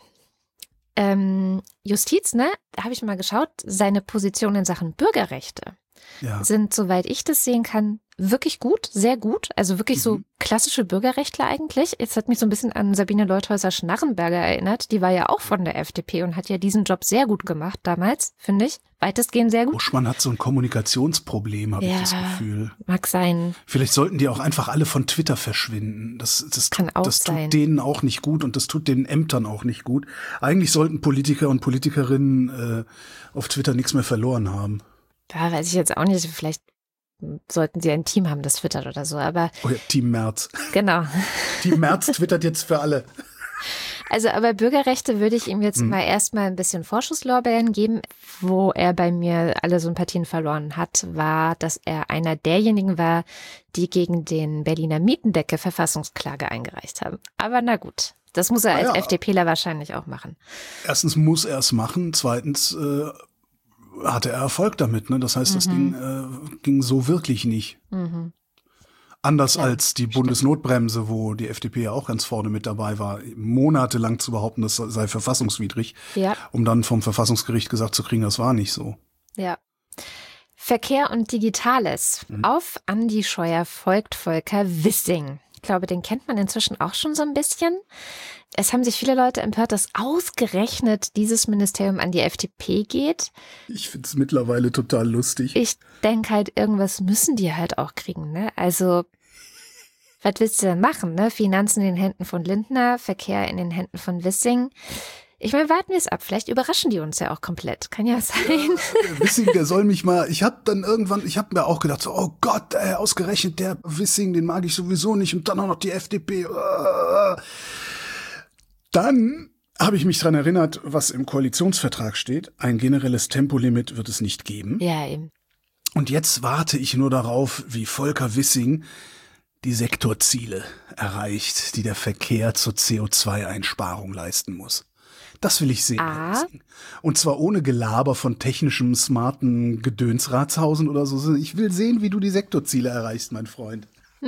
ähm, Justiz, ne, da habe ich mal geschaut, seine Position in Sachen Bürgerrechte Ja. sind, soweit ich das sehen kann, wirklich gut, sehr gut. Also wirklich Mhm. so klassische Bürgerrechtler eigentlich. Jetzt hat mich so ein bisschen an Sabine Leutheusser-Schnarrenberger erinnert. Die war ja auch von der F D P und hat ja diesen Job sehr gut gemacht damals, finde ich. Weitestgehend sehr gut. Buschmann hat so ein Kommunikationsproblem, habe Ja. ich das Gefühl. Mag sein. Vielleicht sollten die auch einfach alle von Twitter verschwinden. Das, das, Kann auch das tut sein. denen auch nicht gut und das tut den Ämtern auch nicht gut. Eigentlich sollten Politiker und Politikerinnen äh, auf Twitter nichts mehr verloren haben. Da weiß ich jetzt auch nicht. Vielleicht sollten sie ein Team haben, das twittert oder so. Aber Oh ja, Team Merz. genau. Team Merz twittert jetzt für alle. Also aber Bürgerrechte würde ich ihm jetzt Mhm. mal erstmal ein bisschen Vorschusslorbeeren geben. Wo er bei mir alle Sympathien verloren hat, war, dass er einer derjenigen war, die gegen den Berliner Mietendeckel Verfassungsklage eingereicht haben. Aber na gut, das muss er Ah als ja. FDPler wahrscheinlich auch machen. Erstens muss er es machen, zweitens äh, hatte er Erfolg damit. Ne? Das heißt, das Mhm. ging, äh, ging so wirklich nicht. Mhm. Anders Ja, als die Bundesnotbremse, wo die F D P ja auch ganz vorne mit dabei war, monatelang zu behaupten, das sei verfassungswidrig, Ja, um dann vom Verfassungsgericht gesagt zu kriegen, das war nicht so. ja. Verkehr und Digitales. Mhm. Auf Andi Scheuer folgt Volker Wissing. Ich glaube, den kennt man inzwischen auch schon so ein bisschen. Es haben sich viele Leute empört, dass ausgerechnet dieses Ministerium an die F D P geht. Ich find's mittlerweile total lustig. Ich denke halt, irgendwas müssen die halt auch kriegen, ne? Also, was willst du denn machen, ne? Finanzen in den Händen von Lindner, Verkehr in den Händen von Wissing. Ich meine, warten wir es ab. Vielleicht überraschen die uns ja auch komplett. Kann ja sein. Der Wissing, der soll mich mal, ich hab dann irgendwann, ich hab mir auch gedacht, so, oh Gott, ey, ausgerechnet der Wissing, den mag ich sowieso nicht und dann auch noch die F D P. Dann habe ich mich dran erinnert, was im Koalitionsvertrag steht. Ein generelles Tempolimit wird es nicht geben. Ja, eben. Und jetzt warte ich nur darauf, wie Volker Wissing die Sektorziele erreicht, die der Verkehr zur C O zwei Einsparung leisten muss. Das will ich sehen. Ah. Herr Wissing. Und zwar ohne Gelaber von technischem, smarten Gedönsratshausen oder so. Ich will sehen, wie du die Sektorziele erreichst, mein Freund.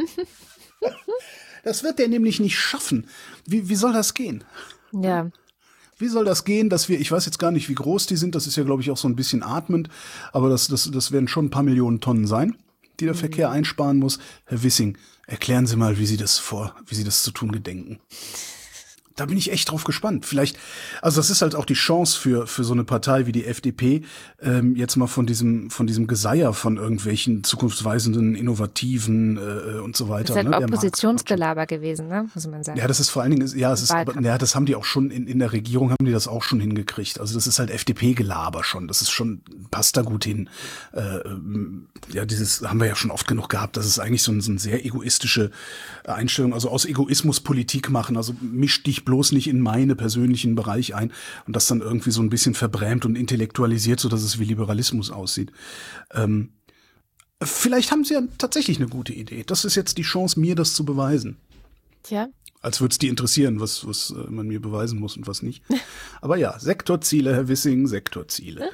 Das wird der nämlich nicht schaffen. Wie, wie soll das gehen? Ja. Wie soll das gehen, dass wir, ich weiß jetzt gar nicht, wie groß die sind, das ist ja, glaube ich, auch so ein bisschen atmend, aber das, das, das werden schon ein paar Millionen Tonnen sein, die der Verkehr einsparen muss. Herr Wissing, erklären Sie mal, wie Sie das vor, wie Sie das zu tun gedenken. Da bin ich echt drauf gespannt. Vielleicht, also das ist halt auch die Chance für für so eine Partei wie die F D P, ähm, jetzt mal von diesem von diesem Geseier von irgendwelchen zukunftsweisenden, innovativen äh, und so weiter. Das ist halt ne? Der Markt- Oppositionsgelaber gewesen, ne? Muss man sagen. Ja, das ist vor allen Dingen, ja, es ist, aber, Wahlkampf. ja, das haben die auch schon in, in der Regierung haben die das auch schon hingekriegt. Also das ist halt F D P-Gelaber schon. Das ist schon, passt da gut hin. Äh, ähm, ja, dieses haben wir ja schon oft genug gehabt. Das ist eigentlich so, ein, so eine sehr egoistische Einstellung. Also aus Egoismus Politik machen. Also misch dich bloß nicht in meine persönlichen Bereich ein und das dann irgendwie so ein bisschen verbrämt und intellektualisiert, so dass es wie Liberalismus aussieht. Ähm, vielleicht haben sie ja tatsächlich eine gute Idee. Das ist jetzt die Chance, mir das zu beweisen. Tja. Als würde es die interessieren, was, was äh, man mir beweisen muss und was nicht. Aber ja, Sektorziele, Herr Wissing, Sektorziele.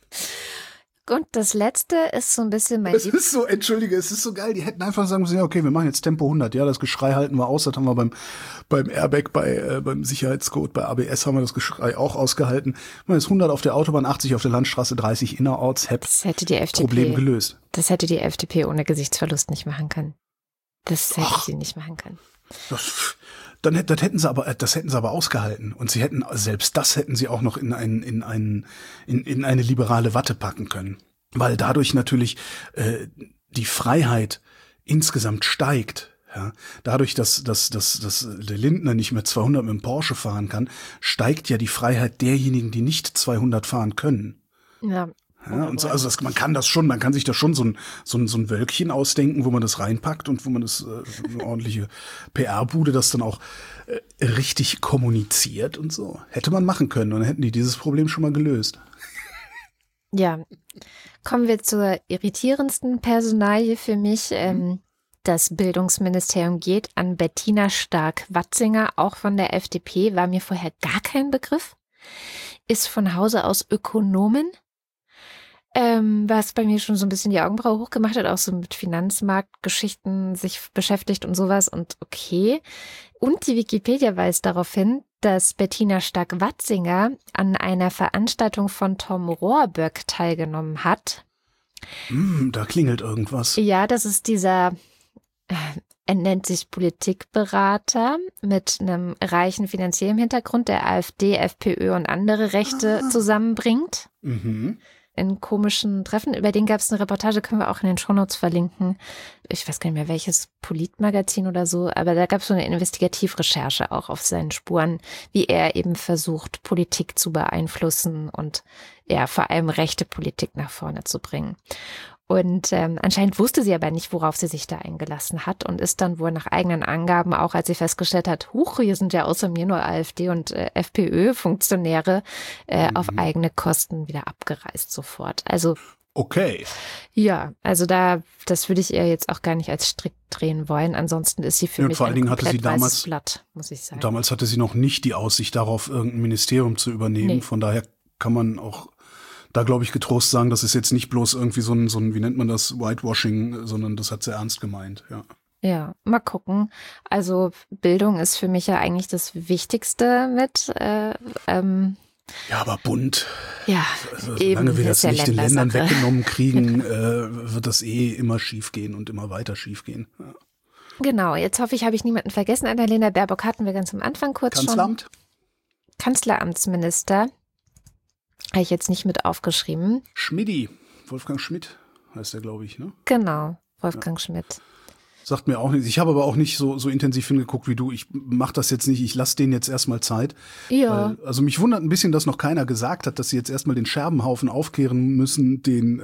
Und das letzte ist so ein bisschen mein Es ist so, entschuldige, es ist so geil. Die hätten einfach sagen müssen, ja, okay, wir machen jetzt Tempo hundert. Ja, das Geschrei halten wir aus. Das haben wir beim, beim Airbag, bei, äh, beim Sicherheitscode, bei A B S haben wir das Geschrei auch ausgehalten. Man ist hundert auf der Autobahn, achtzig auf der Landstraße, dreißig innerorts. Hep, Das hätte die F D P, Problem gelöst. das hätte die F D P ohne Gesichtsverlust nicht machen können. Das hätte Ach. sie nicht machen können. Das, dann hätten, das hätten sie aber, das hätten sie aber ausgehalten. Und sie hätten, selbst das hätten sie auch noch in einen, in einen, in, in eine liberale Watte packen können. Weil dadurch natürlich äh, die Freiheit insgesamt steigt. Ja, dadurch, dass, dass, dass, dass der Lindner nicht mehr zweihundert mit dem Porsche fahren kann, steigt ja die Freiheit derjenigen, die nicht zweihundert fahren können. Ja. Ja, und so, also das, man kann das schon, man kann sich da schon so ein, so ein, so ein Wölkchen ausdenken, wo man das reinpackt und wo man das, äh, eine ordentliche P R-Bude das dann auch äh, richtig kommuniziert und so. Hätte man machen können und dann hätten die dieses Problem schon mal gelöst. Ja. Kommen wir zur irritierendsten Personalie für mich. Ähm, das Bildungsministerium geht an Bettina Stark-Watzinger, auch von der F D P, war mir vorher gar kein Begriff. Ist von Hause aus Ökonomin. Ähm, was bei mir schon so ein bisschen die Augenbraue hochgemacht hat, auch so mit Finanzmarktgeschichten sich beschäftigt und sowas und okay. Und die Wikipedia weist darauf hin, dass Bettina Stark-Watzinger an einer Veranstaltung von Tom Rohrböck teilgenommen hat. Hm, da klingelt irgendwas. Ja, das ist dieser, äh, er nennt sich Politikberater mit einem reichen finanziellen Hintergrund, der AfD, FPÖ und andere Rechte ah. zusammenbringt. Mhm. In komischen Treffen. Über den gab es eine Reportage, können wir auch in den Shownotes verlinken. Ich weiß gar nicht mehr, welches Politmagazin oder so, aber da gab es so eine Investigativrecherche auch auf seinen Spuren, wie er eben versucht, Politik zu beeinflussen und ja, vor allem rechte Politik nach vorne zu bringen. Und ähm, anscheinend wusste sie aber nicht, worauf sie sich da eingelassen hat und ist dann wohl nach eigenen Angaben, auch als sie festgestellt hat, huch, hier sind ja außer mir nur AfD und äh, FPÖ-Funktionäre, äh, mhm. auf eigene Kosten wieder abgereist sofort. Also okay. Ja, also da, das würde ich ihr jetzt auch gar nicht als Strick drehen wollen. Ansonsten ist sie für ja, mich vor allen ein Dingen hatte sie komplett weißes damals, Blatt, muss ich sagen. Damals hatte sie noch nicht die Aussicht darauf, irgendein Ministerium zu übernehmen. Nee. Von daher kann man auch da, glaube ich, getrost sagen, das ist jetzt nicht bloß irgendwie so ein, so ein, wie nennt man das, Whitewashing, sondern das hat sie ernst gemeint, ja. Ja, mal gucken. Also Bildung ist für mich ja eigentlich das Wichtigste mit. Äh, ähm, ja, aber bunt. Ja, also, eben, solange wir das ja nicht den Ländern weggenommen kriegen, äh, wird das eh immer schief gehen und immer weiter schief gehen. Ja. Genau, jetzt hoffe ich, habe ich niemanden vergessen. Annalena Baerbock hatten wir ganz am Anfang kurz Kanzleramt? schon. Kanzleramtsminister. Habe ich jetzt nicht mit aufgeschrieben. Schmidti, Wolfgang Schmidt heißt er, glaube ich, ne? Genau, Wolfgang ja. Schmidt. Sagt mir auch nichts. Ich habe aber auch nicht so, so intensiv hingeguckt wie du. Ich mache das jetzt nicht. Ich lasse denen jetzt erstmal Zeit. Ja. Weil, also mich wundert ein bisschen, dass noch keiner gesagt hat, dass sie jetzt erstmal den Scherbenhaufen aufkehren müssen, den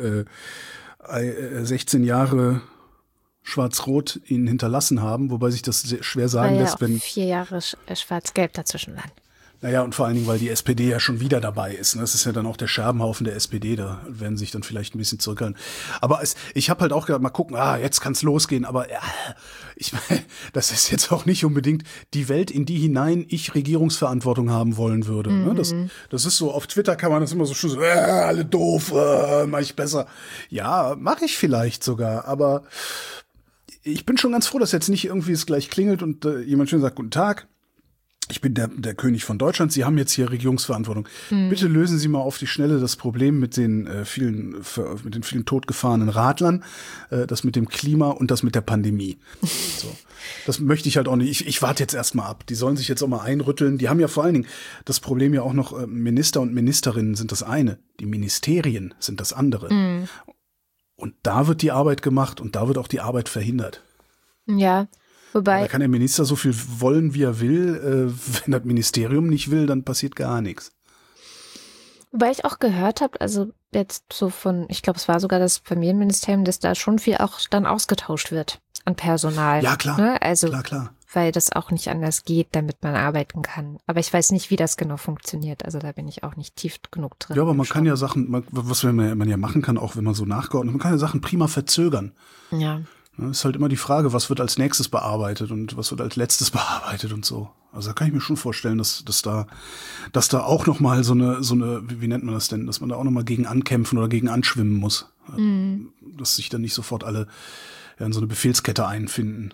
äh, sechzehn Jahre Schwarz-Rot ihnen hinterlassen haben. Wobei sich das sehr schwer sagen weil lässt, ja wenn vier Jahre Schwarz-Gelb dazwischen waren. Naja, und vor allen Dingen, weil die S P D ja schon wieder dabei ist. Das ist ja dann auch der Scherbenhaufen der S P D, da werden sich dann vielleicht ein bisschen zurückhalten. Aber es, ich habe halt auch gedacht, mal gucken, ah, jetzt kann's losgehen. Aber ja, ich meine, das ist jetzt auch nicht unbedingt die Welt, in die hinein ich Regierungsverantwortung haben wollen würde. Mhm. Das, das ist so, auf Twitter kann man das immer so schön so, äh, alle doof, äh, mach ich besser. Ja, mache ich vielleicht sogar, aber ich bin schon ganz froh, dass jetzt nicht irgendwie es gleich klingelt und äh, jemand schön sagt, guten Tag. Ich bin der, der König von Deutschland. Sie haben jetzt hier Regierungsverantwortung. Mhm. Bitte lösen Sie mal auf die Schnelle das Problem mit den äh, vielen, für, mit den vielen totgefahrenen Radlern, äh, das mit dem Klima und das mit der Pandemie. So. Das möchte ich halt auch nicht. Ich, ich warte jetzt erstmal ab. Die sollen sich jetzt auch mal einrütteln. Die haben ja vor allen Dingen das Problem ja auch noch, äh, Minister und Ministerinnen sind das eine. Die Ministerien sind das andere. Mhm. Und da wird die Arbeit gemacht und da wird auch die Arbeit verhindert. Ja. Wobei, da kann der Minister so viel wollen, wie er will. Äh, wenn das Ministerium nicht will, dann passiert gar nichts. Wobei ich auch gehört habe, also jetzt so von, ich glaube, es war sogar das Familienministerium, dass da schon viel auch dann ausgetauscht wird an Personal. Ja, klar. Ne? Also, klar, klar. Weil das auch nicht anders geht, damit man arbeiten kann. Aber ich weiß nicht, wie das genau funktioniert. Also da bin ich auch nicht tief genug drin. Ja, aber man kann ja Sachen, man, was man ja machen kann, auch wenn man so nachgeordnet, man kann ja Sachen prima verzögern. Ja. Es ist halt immer die Frage, was wird als nächstes bearbeitet und was wird als letztes bearbeitet und so. Also da kann ich mir schon vorstellen, dass, dass da, dass da auch noch mal so eine, so eine, wie, wie nennt man das denn, dass man da auch noch mal gegen ankämpfen oder gegen anschwimmen muss. Mhm. Dass sich dann nicht sofort alle ja, in so eine Befehlskette einfinden.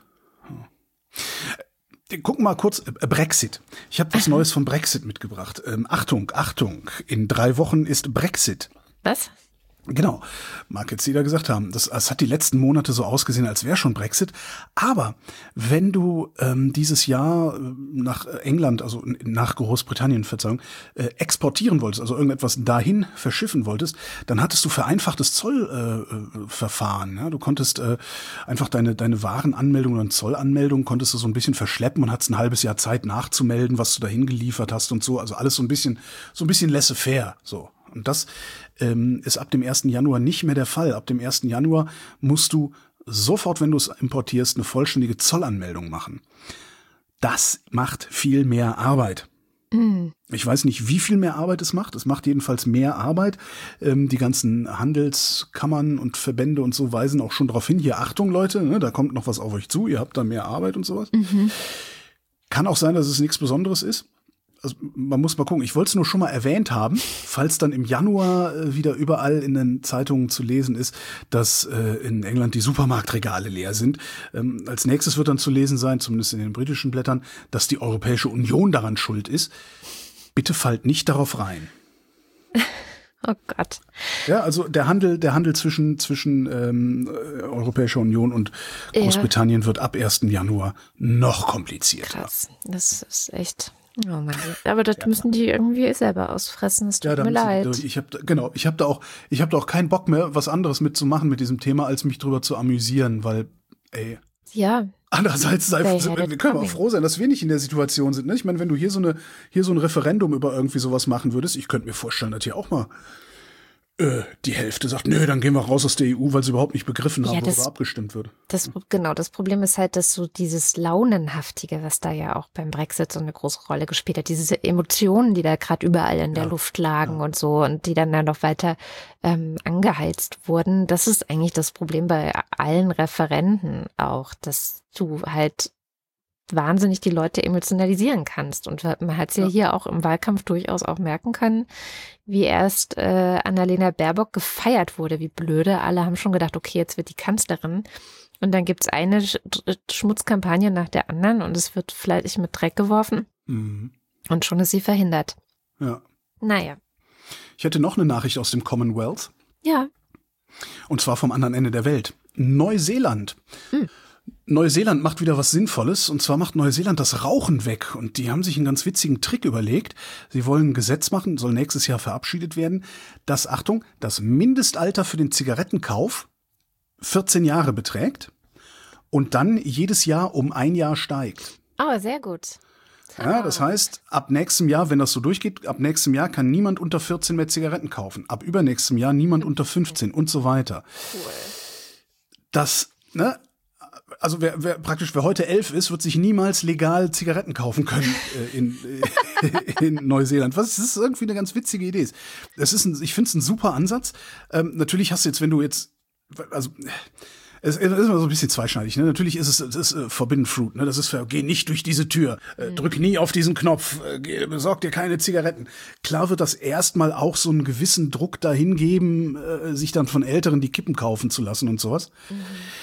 Ja. Gucken mal kurz, Brexit. Ich habe was Neues vom Brexit mitgebracht. Ähm, Achtung, Achtung, in drei Wochen ist Brexit. Was? Genau, mag jetzt jeder gesagt haben. Das, das hat die letzten Monate so ausgesehen, als wäre schon Brexit. Aber wenn du ähm, dieses Jahr nach England, also nach Großbritannien, Verzeihung, äh, exportieren wolltest, also irgendetwas dahin verschiffen wolltest, dann hattest du vereinfachtes Zollverfahren. Äh, ja? Du konntest äh, einfach deine deine Warenanmeldung oder Zollanmeldung konntest du so ein bisschen verschleppen und hattest ein halbes Jahr Zeit nachzumelden, was du dahin geliefert hast und so. Also alles so ein bisschen so ein bisschen laissez-faire so. Und das ähm, ist ab dem ersten Januar nicht mehr der Fall. Ab dem ersten Januar musst du sofort, wenn du es importierst, eine vollständige Zollanmeldung machen. Das macht viel mehr Arbeit. Mm. Ich weiß nicht, wie viel mehr Arbeit es macht. Es macht jedenfalls mehr Arbeit. Ähm, die ganzen Handelskammern und Verbände und so weisen auch schon darauf hin. Hier, Achtung, Leute, ne, da kommt noch was auf euch zu. Ihr habt da mehr Arbeit und sowas. Mhm. Kann auch sein, dass es nichts Besonderes ist. Also man muss mal gucken, ich wollte es nur schon mal erwähnt haben, falls dann im Januar äh, wieder überall in den Zeitungen zu lesen ist, dass äh, in England die Supermarktregale leer sind. Ähm, als nächstes wird dann zu lesen sein, zumindest in den britischen Blättern, dass die Europäische Union daran schuld ist. Bitte fallt nicht darauf rein. Oh Gott. Ja, also der Handel, der Handel zwischen, zwischen ähm, Europäischer Union und Großbritannien ja. wird ab ersten Januar noch komplizierter. Krass, das ist echt... Oh Mann. Aber das ja. müssen die irgendwie selber ausfressen. Es tut ja, mir leid. Die, ich habe genau, ich habe da auch, ich habe da auch keinen Bock mehr, was anderes mitzumachen mit diesem Thema, als mich drüber zu amüsieren, weil, ey. Ja. Andererseits sei, wir können auch froh sein, dass wir nicht in der Situation sind. Ne? Ich meine, wenn du hier so eine, hier so ein Referendum über irgendwie sowas machen würdest, ich könnte mir vorstellen, dass hier auch mal äh, die Hälfte sagt, nö, dann gehen wir raus aus der E U, weil sie überhaupt nicht begriffen haben, ja, das, worüber abgestimmt wird. Das, genau, das Problem ist halt, dass so dieses Launenhaftige, was da ja auch beim Brexit so eine große Rolle gespielt hat, diese Emotionen, die da gerade überall in der ja, Luft lagen ja. und so und die dann da noch weiter ähm, angeheizt wurden, das ist eigentlich das Problem bei allen Referenden auch, dass du halt wahnsinnig die Leute emotionalisieren kannst. Und man hat es ja, ja hier auch im Wahlkampf durchaus auch merken können, wie erst äh, Annalena Baerbock gefeiert wurde, wie blöde. Alle haben schon gedacht, okay, jetzt wird die Kanzlerin. Und dann gibt es eine Sch Schmutzkampagne nach der anderen und es wird fleißig mit Dreck geworfen. Mhm. Und schon ist sie verhindert. Ja. Naja. Ich hätte noch eine Nachricht aus dem Commonwealth. Ja. Und zwar vom anderen Ende der Welt. Neuseeland. Mhm. Neuseeland macht wieder was Sinnvolles, und zwar macht Neuseeland das Rauchen weg. Und die haben sich einen ganz witzigen Trick überlegt. Sie wollen ein Gesetz machen, soll nächstes Jahr verabschiedet werden, dass, Achtung, das Mindestalter für den Zigarettenkauf vierzehn Jahre beträgt und dann jedes Jahr um ein Jahr steigt. Oh, sehr gut. Ja, das heißt, ab nächstem Jahr, wenn das so durchgeht, ab nächstem Jahr kann niemand unter vierzehn mehr Zigaretten kaufen. Ab übernächstem Jahr niemand unter fünfzehn und so weiter. Cool. Das, ne? Also wer, wer praktisch wer heute elf ist, wird sich niemals legal Zigaretten kaufen können äh, in, äh, in Neuseeland. Was das ist irgendwie eine ganz witzige Idee. Es ist ein, ich finde es ein super Ansatz. Ähm, natürlich hast du jetzt, wenn du jetzt, also es ist immer so ein bisschen zweischneidig. Ne? Natürlich ist es, es ist, äh, Forbidden Fruit. Ne? Das ist für, geh nicht durch diese Tür, äh, mhm. drück nie auf diesen Knopf, äh, geh, besorg dir keine Zigaretten. Klar wird das erstmal auch so einen gewissen Druck dahin geben, äh, sich dann von Älteren die Kippen kaufen zu lassen und sowas. Mhm.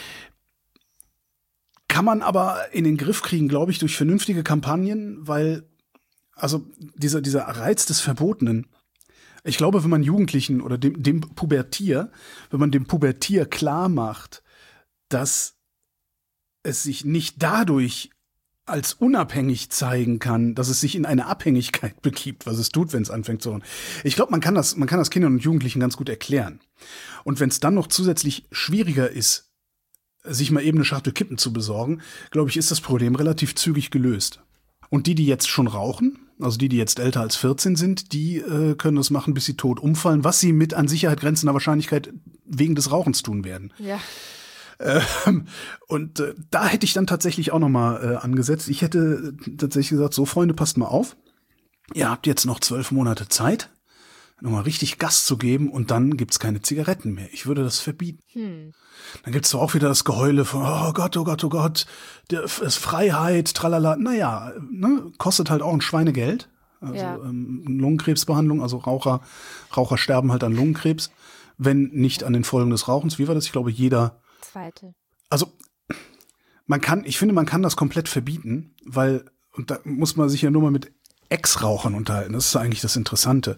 Kann man aber in den Griff kriegen, glaube ich, durch vernünftige Kampagnen, weil, also dieser, dieser Reiz des Verbotenen, ich glaube, wenn man Jugendlichen oder dem, dem Pubertier, wenn man dem Pubertier klar macht, dass es sich nicht dadurch als unabhängig zeigen kann, dass es sich in eine Abhängigkeit begibt, was es tut, wenn es anfängt zu rauchen. Ich glaube, man kann das, man kann das Kindern und Jugendlichen ganz gut erklären. Und wenn es dann noch zusätzlich schwieriger ist, sich mal eben eine Schachtel Kippen zu besorgen, glaube ich, ist das Problem relativ zügig gelöst. Und die, die jetzt schon rauchen, also die, die jetzt älter als vierzehn sind, die äh, können das machen, bis sie tot umfallen, was sie mit an Sicherheit grenzender Wahrscheinlichkeit wegen des Rauchens tun werden. Ja. Ähm, und äh, da hätte ich dann tatsächlich auch noch mal äh, angesetzt. Ich hätte tatsächlich gesagt, so Freunde, passt mal auf. Ihr habt jetzt noch zwölf Monate Zeit, nochmal richtig Gas zu geben und dann gibt's keine Zigaretten mehr. Ich würde das verbieten. Hm. Dann gibt's doch auch wieder das Geheule von, oh Gott, oh Gott, oh Gott, der ist Freiheit, tralala. Naja, ne, kostet halt auch ein Schweinegeld. Also ja. ähm, Lungenkrebsbehandlung, also Raucher, Raucher sterben halt an Lungenkrebs, wenn nicht an den Folgen des Rauchens. Wie war das? Ich glaube, jeder Zweite. Also man kann, ich finde, man kann das komplett verbieten, weil, und da muss man sich ja nur mal mit Ex-Rauchern unterhalten. Das ist eigentlich das Interessante.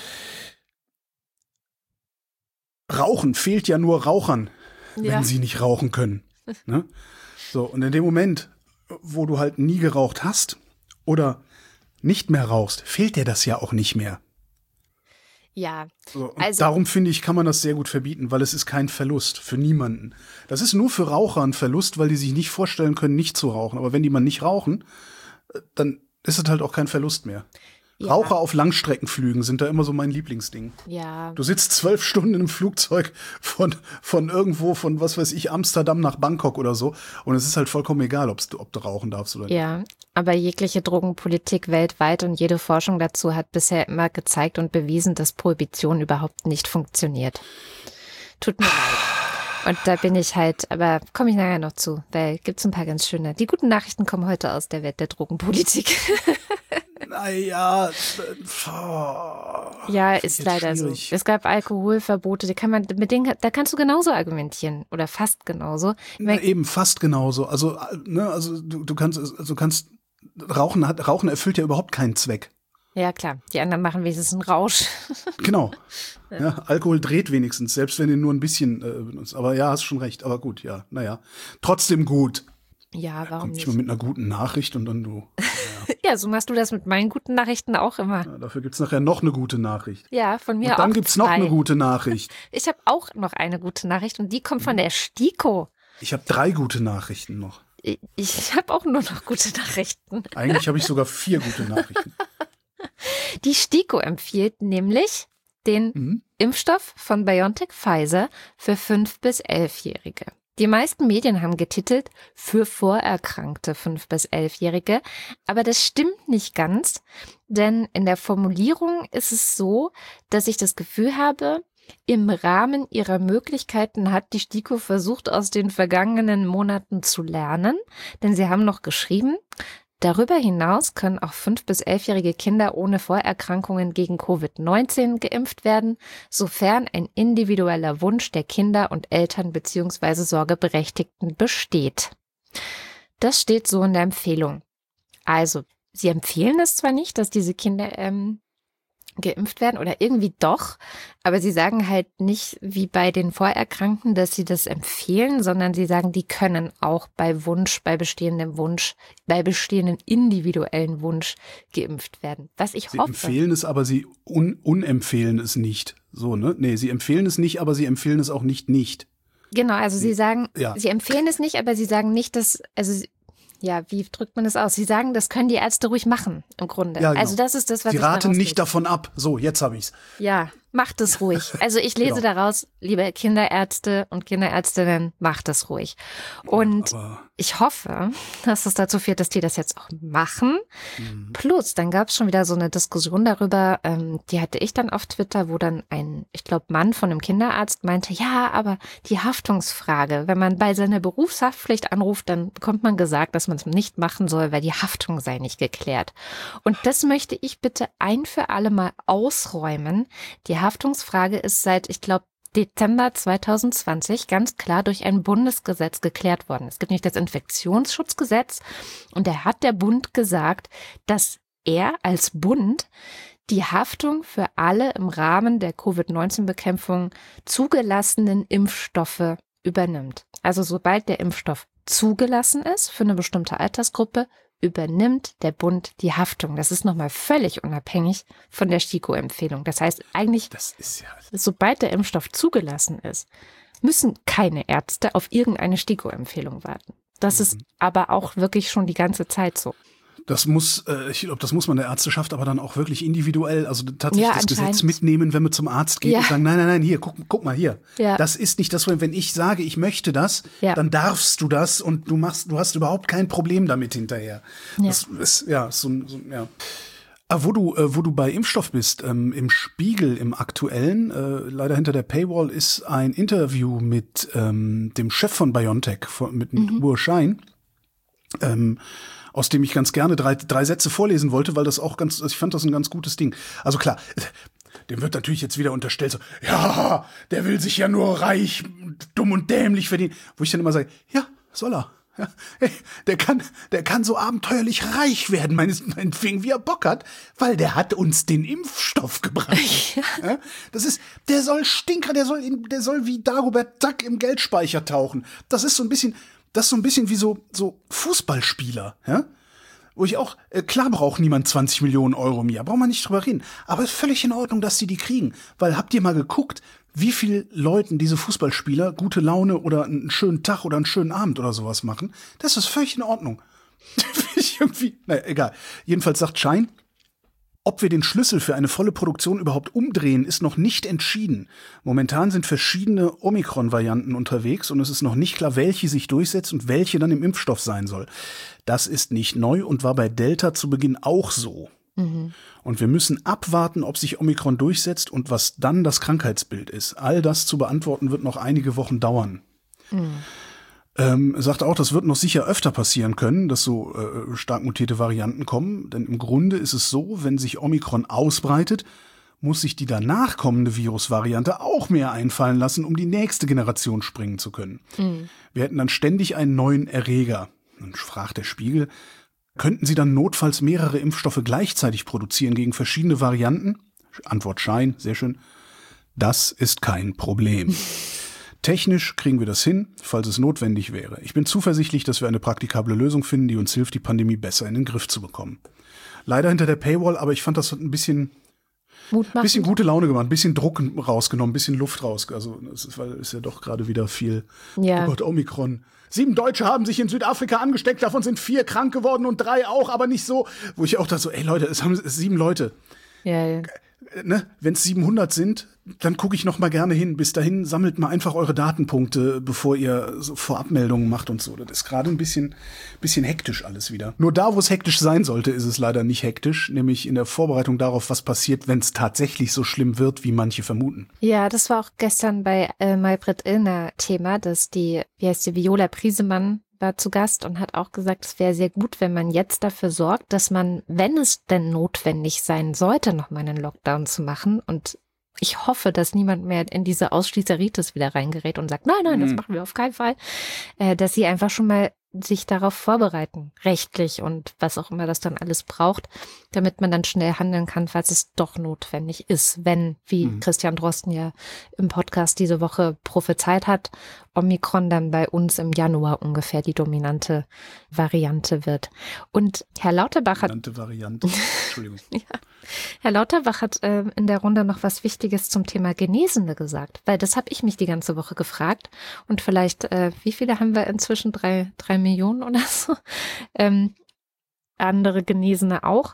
Rauchen fehlt ja nur Rauchern, ja. wenn sie nicht rauchen können. Ne? So, und in dem Moment, wo du halt nie geraucht hast oder nicht mehr rauchst, fehlt dir das ja auch nicht mehr. Ja. So, und also darum finde ich, kann man das sehr gut verbieten, weil es ist kein Verlust für niemanden. Das ist nur für Raucher ein Verlust, weil die sich nicht vorstellen können, nicht zu rauchen. Aber wenn die mal nicht rauchen, dann ist es halt auch kein Verlust mehr. Ja. Raucher auf Langstreckenflügen sind da immer so mein Lieblingsding. Ja. Du sitzt zwölf Stunden in einem Flugzeug von, von irgendwo, von was weiß ich, Amsterdam nach Bangkok oder so. Und es ist halt vollkommen egal, ob's, ob du rauchen darfst oder nicht. Ja, aber jegliche Drogenpolitik weltweit und jede Forschung dazu hat bisher immer gezeigt und bewiesen, dass Prohibition überhaupt nicht funktioniert. Tut mir leid. Und da bin ich halt, aber komme ich nachher noch zu, weil gibt's ein paar ganz schöne. Die guten Nachrichten kommen heute aus der Welt der Drogenpolitik. Naja, oh, ja, ist leider schwierig. So. Es gab Alkoholverbote, die kann man, mit denen, da kannst du genauso argumentieren oder fast genauso. Na, eben fast genauso. Also, ne, also du, du kannst, also du kannst Rauchen hat, Rauchen erfüllt ja überhaupt keinen Zweck. Ja, klar. Die anderen machen wenigstens einen Rausch. Genau. Ja, Alkohol dreht wenigstens, selbst wenn du nur ein bisschen äh, benutzt. Aber ja, hast schon recht. Aber gut, ja, naja. Trotzdem gut. Ja, warum Kommt nicht? nicht mal mit einer guten Nachricht und dann du. Ja, Ja, so machst du das mit meinen guten Nachrichten auch immer. ja, dafür gibt's nachher noch eine gute Nachricht. Ja, von mir Und dann auch gibt's noch zwei. eine gute Nachricht. Ich habe auch noch eine gute Nachricht und die kommt von der STIKO. Ich habe drei gute Nachrichten noch. Ich, ich habe auch nur noch gute Nachrichten. Eigentlich habe ich sogar vier gute Nachrichten. Die STIKO empfiehlt nämlich den Mhm. Impfstoff von BioNTech Pfizer für fünf bis elfjährige. Die meisten Medien haben getitelt für vorerkrankte fünf bis elfjährige, aber das stimmt nicht ganz, denn in der Formulierung ist es so, dass ich das Gefühl habe, im Rahmen ihrer Möglichkeiten hat die STIKO versucht, aus den vergangenen Monaten zu lernen, denn sie haben noch geschrieben, darüber hinaus können auch fünf bis elfjährige Kinder ohne Vorerkrankungen gegen Covid neunzehn geimpft werden, sofern ein individueller Wunsch der Kinder und Eltern bzw. Sorgeberechtigten besteht. Das steht so in der Empfehlung. Also, sie empfehlen es zwar nicht, dass diese Kinder ähm, geimpft werden oder irgendwie doch, aber sie sagen halt nicht wie bei den Vorerkrankten, dass sie das empfehlen, sondern sie sagen, die können auch bei Wunsch, bei bestehendem Wunsch, bei bestehendem individuellen Wunsch geimpft werden. Was ich Sie hoffe. empfehlen es, aber sie un unempfehlen es nicht. So, ne? Nee, sie empfehlen es nicht, aber sie empfehlen es auch nicht nicht. Genau, also sie sagen, Ja. sie empfehlen es nicht, aber sie sagen nicht, dass, also sie- ja, wie drückt man das aus? Sie sagen, das können die Ärzte ruhig machen, im Grunde. Ja, genau. Also das ist das, was Sie ich raten daraus nicht lese. davon ab. So, jetzt habe ich's. Ja, macht es ruhig. Also ich lese Genau. daraus, liebe Kinderärzte und Kinderärztinnen, macht es ruhig. Und Aber ich hoffe, dass es dazu führt, dass die das jetzt auch machen. Mhm. Plus, dann gab es schon wieder so eine Diskussion darüber, ähm, die hatte ich dann auf Twitter, wo dann ein, ich glaube, Mann von einem Kinderarzt meinte, ja, aber die Haftungsfrage, wenn man bei seiner Berufshaftpflicht anruft, dann bekommt man gesagt, dass man es nicht machen soll, weil die Haftung sei nicht geklärt. Und das möchte ich bitte ein für alle Mal ausräumen. Die Haftungsfrage ist seit, ich glaube, Dezember zwanzig zwanzig ganz klar durch ein Bundesgesetz geklärt worden. Es gibt nämlich das Infektionsschutzgesetz und da hat der Bund gesagt, dass er als Bund die Haftung für alle im Rahmen der Covid neunzehn Bekämpfung zugelassenen Impfstoffe übernimmt. Also sobald der Impfstoff zugelassen ist für eine bestimmte Altersgruppe, übernimmt der Bund die Haftung. Das ist nochmal völlig unabhängig von der STIKO-Empfehlung. Das heißt eigentlich, das ist ja. sobald der Impfstoff zugelassen ist, müssen keine Ärzte auf irgendeine STIKO-Empfehlung warten. Das ist aber auch wirklich schon die ganze Zeit so. Das muss, äh, ich glaube, das muss man der Ärzteschaft aber dann auch wirklich individuell, also tatsächlich Ja, das Gesetz anscheinend. mitnehmen, wenn man zum Arzt geht Ja. und sagen, nein, nein, nein, hier, guck, guck mal hier. Ja. Das ist nicht das, wenn ich sage, ich möchte das, Ja. dann darfst du das und du machst, du hast überhaupt kein Problem damit hinterher. Ja. Das ist, ja, so, ein- so ein- ja. Ah, wo du, äh, wo du bei Impfstoff bist, ähm, im Spiegel, im aktuellen, äh, leider hinter der Paywall, ist ein Interview mit ähm, dem Chef von BioNTech, von, mit, mit Mhm. Urs Schein, ähm, aus dem ich ganz gerne drei, drei Sätze vorlesen wollte, weil das auch ganz, ich fand das ein ganz gutes Ding. Also klar, dem wird natürlich jetzt wieder unterstellt, so, ja, der will sich ja nur reich, dumm und dämlich verdienen. Wo ich dann immer sage, ja, soll er. Ja, hey, der kann, der kann so abenteuerlich reich werden, meines, meinetwegen, wie er Bock hat, weil der hat uns den Impfstoff gebracht. Ja, das ist, der soll Stinker, der soll, in, der soll wie Dagobert Duck im Geldspeicher tauchen. Das ist so ein bisschen, das ist so ein bisschen wie so, so Fußballspieler, ja? Wo ich auch, äh, klar braucht niemand zwanzig Millionen Euro im Jahr, braucht man nicht drüber reden. Aber ist völlig in Ordnung, dass sie die kriegen. Weil habt ihr mal geguckt, wie viel Leuten diese Fußballspieler gute Laune oder einen schönen Tag oder einen schönen Abend oder sowas machen? Das ist völlig in Ordnung. ich irgendwie, naja, egal. Jedenfalls sagt Schein, ob wir den Schlüssel für eine volle Produktion überhaupt umdrehen, ist noch nicht entschieden. Momentan sind verschiedene Omikron-Varianten unterwegs und es ist noch nicht klar, welche sich durchsetzt und welche dann im Impfstoff sein soll. Das ist nicht neu und war bei Delta zu Beginn auch so. Mhm. Und wir müssen abwarten, ob sich Omikron durchsetzt und was dann das Krankheitsbild ist. All das zu beantworten wird noch einige Wochen dauern. Mhm. Ähm, sagt auch, das wird noch sicher öfter passieren können, dass so äh, stark mutierte Varianten kommen. Denn im Grunde ist es so, wenn sich Omikron ausbreitet, muss sich die danach kommende Virusvariante auch mehr einfallen lassen, um die nächste Generation springen zu können. Mhm. Wir hätten dann ständig einen neuen Erreger. Dann fragt der Spiegel, könnten sie dann notfalls mehrere Impfstoffe gleichzeitig produzieren gegen verschiedene Varianten? Antwort Schein, sehr schön. Das ist kein Problem. Technisch kriegen wir das hin, falls es notwendig wäre. Ich bin zuversichtlich, dass wir eine praktikable Lösung finden, die uns hilft, die Pandemie besser in den Griff zu bekommen. Leider hinter der Paywall, aber ich fand das ein bisschen, bisschen gute Laune gemacht, ein bisschen Druck rausgenommen, ein bisschen Luft raus. Also es ist, weil ist ja doch gerade wieder viel. Ja. Oh Gott, Omikron. Sieben Deutsche haben sich in Südafrika angesteckt, davon sind vier krank geworden und drei auch, aber nicht so. Wo ich auch dachte so, ey Leute, es haben sieben Leute. Ja, ja. Ne, wenn es siebenhundert sind, dann gucke ich noch mal gerne hin. Bis dahin sammelt mal einfach eure Datenpunkte, bevor ihr so Vorabmeldungen macht und so. Das ist gerade ein bisschen, bisschen hektisch alles wieder. Nur da, wo es hektisch sein sollte, ist es leider nicht hektisch. Nämlich in der Vorbereitung darauf, was passiert, wenn es tatsächlich so schlimm wird, wie manche vermuten. Ja, das war auch gestern bei äh, Maybrit Illner Thema, dass die, wie heißt die, Viola Priesemann war zu Gast und hat auch gesagt, es wäre sehr gut, wenn man jetzt dafür sorgt, dass man, wenn es denn notwendig sein sollte, nochmal einen Lockdown zu machen, und ich hoffe, dass niemand mehr in diese Ausschließeritis wieder reingerät und sagt, nein, nein, das machen wir auf keinen Fall, äh, dass sie einfach schon mal sich darauf vorbereiten, rechtlich und was auch immer das dann alles braucht, damit man dann schnell handeln kann, falls es doch notwendig ist, wenn, wie mhm. Christian Drosten ja im Podcast diese Woche prophezeit hat, Omikron dann bei uns im Januar ungefähr die dominante Variante wird. Und Herr Lauterbach hat... Dominante Variante, Entschuldigung. ja. Herr Lauterbach hat äh, in der Runde noch was Wichtiges zum Thema Genesene gesagt, weil das habe ich mich die ganze Woche gefragt und vielleicht, äh, wie viele haben wir inzwischen? Drei, drei Millionen oder so? Ähm, andere Genesene auch.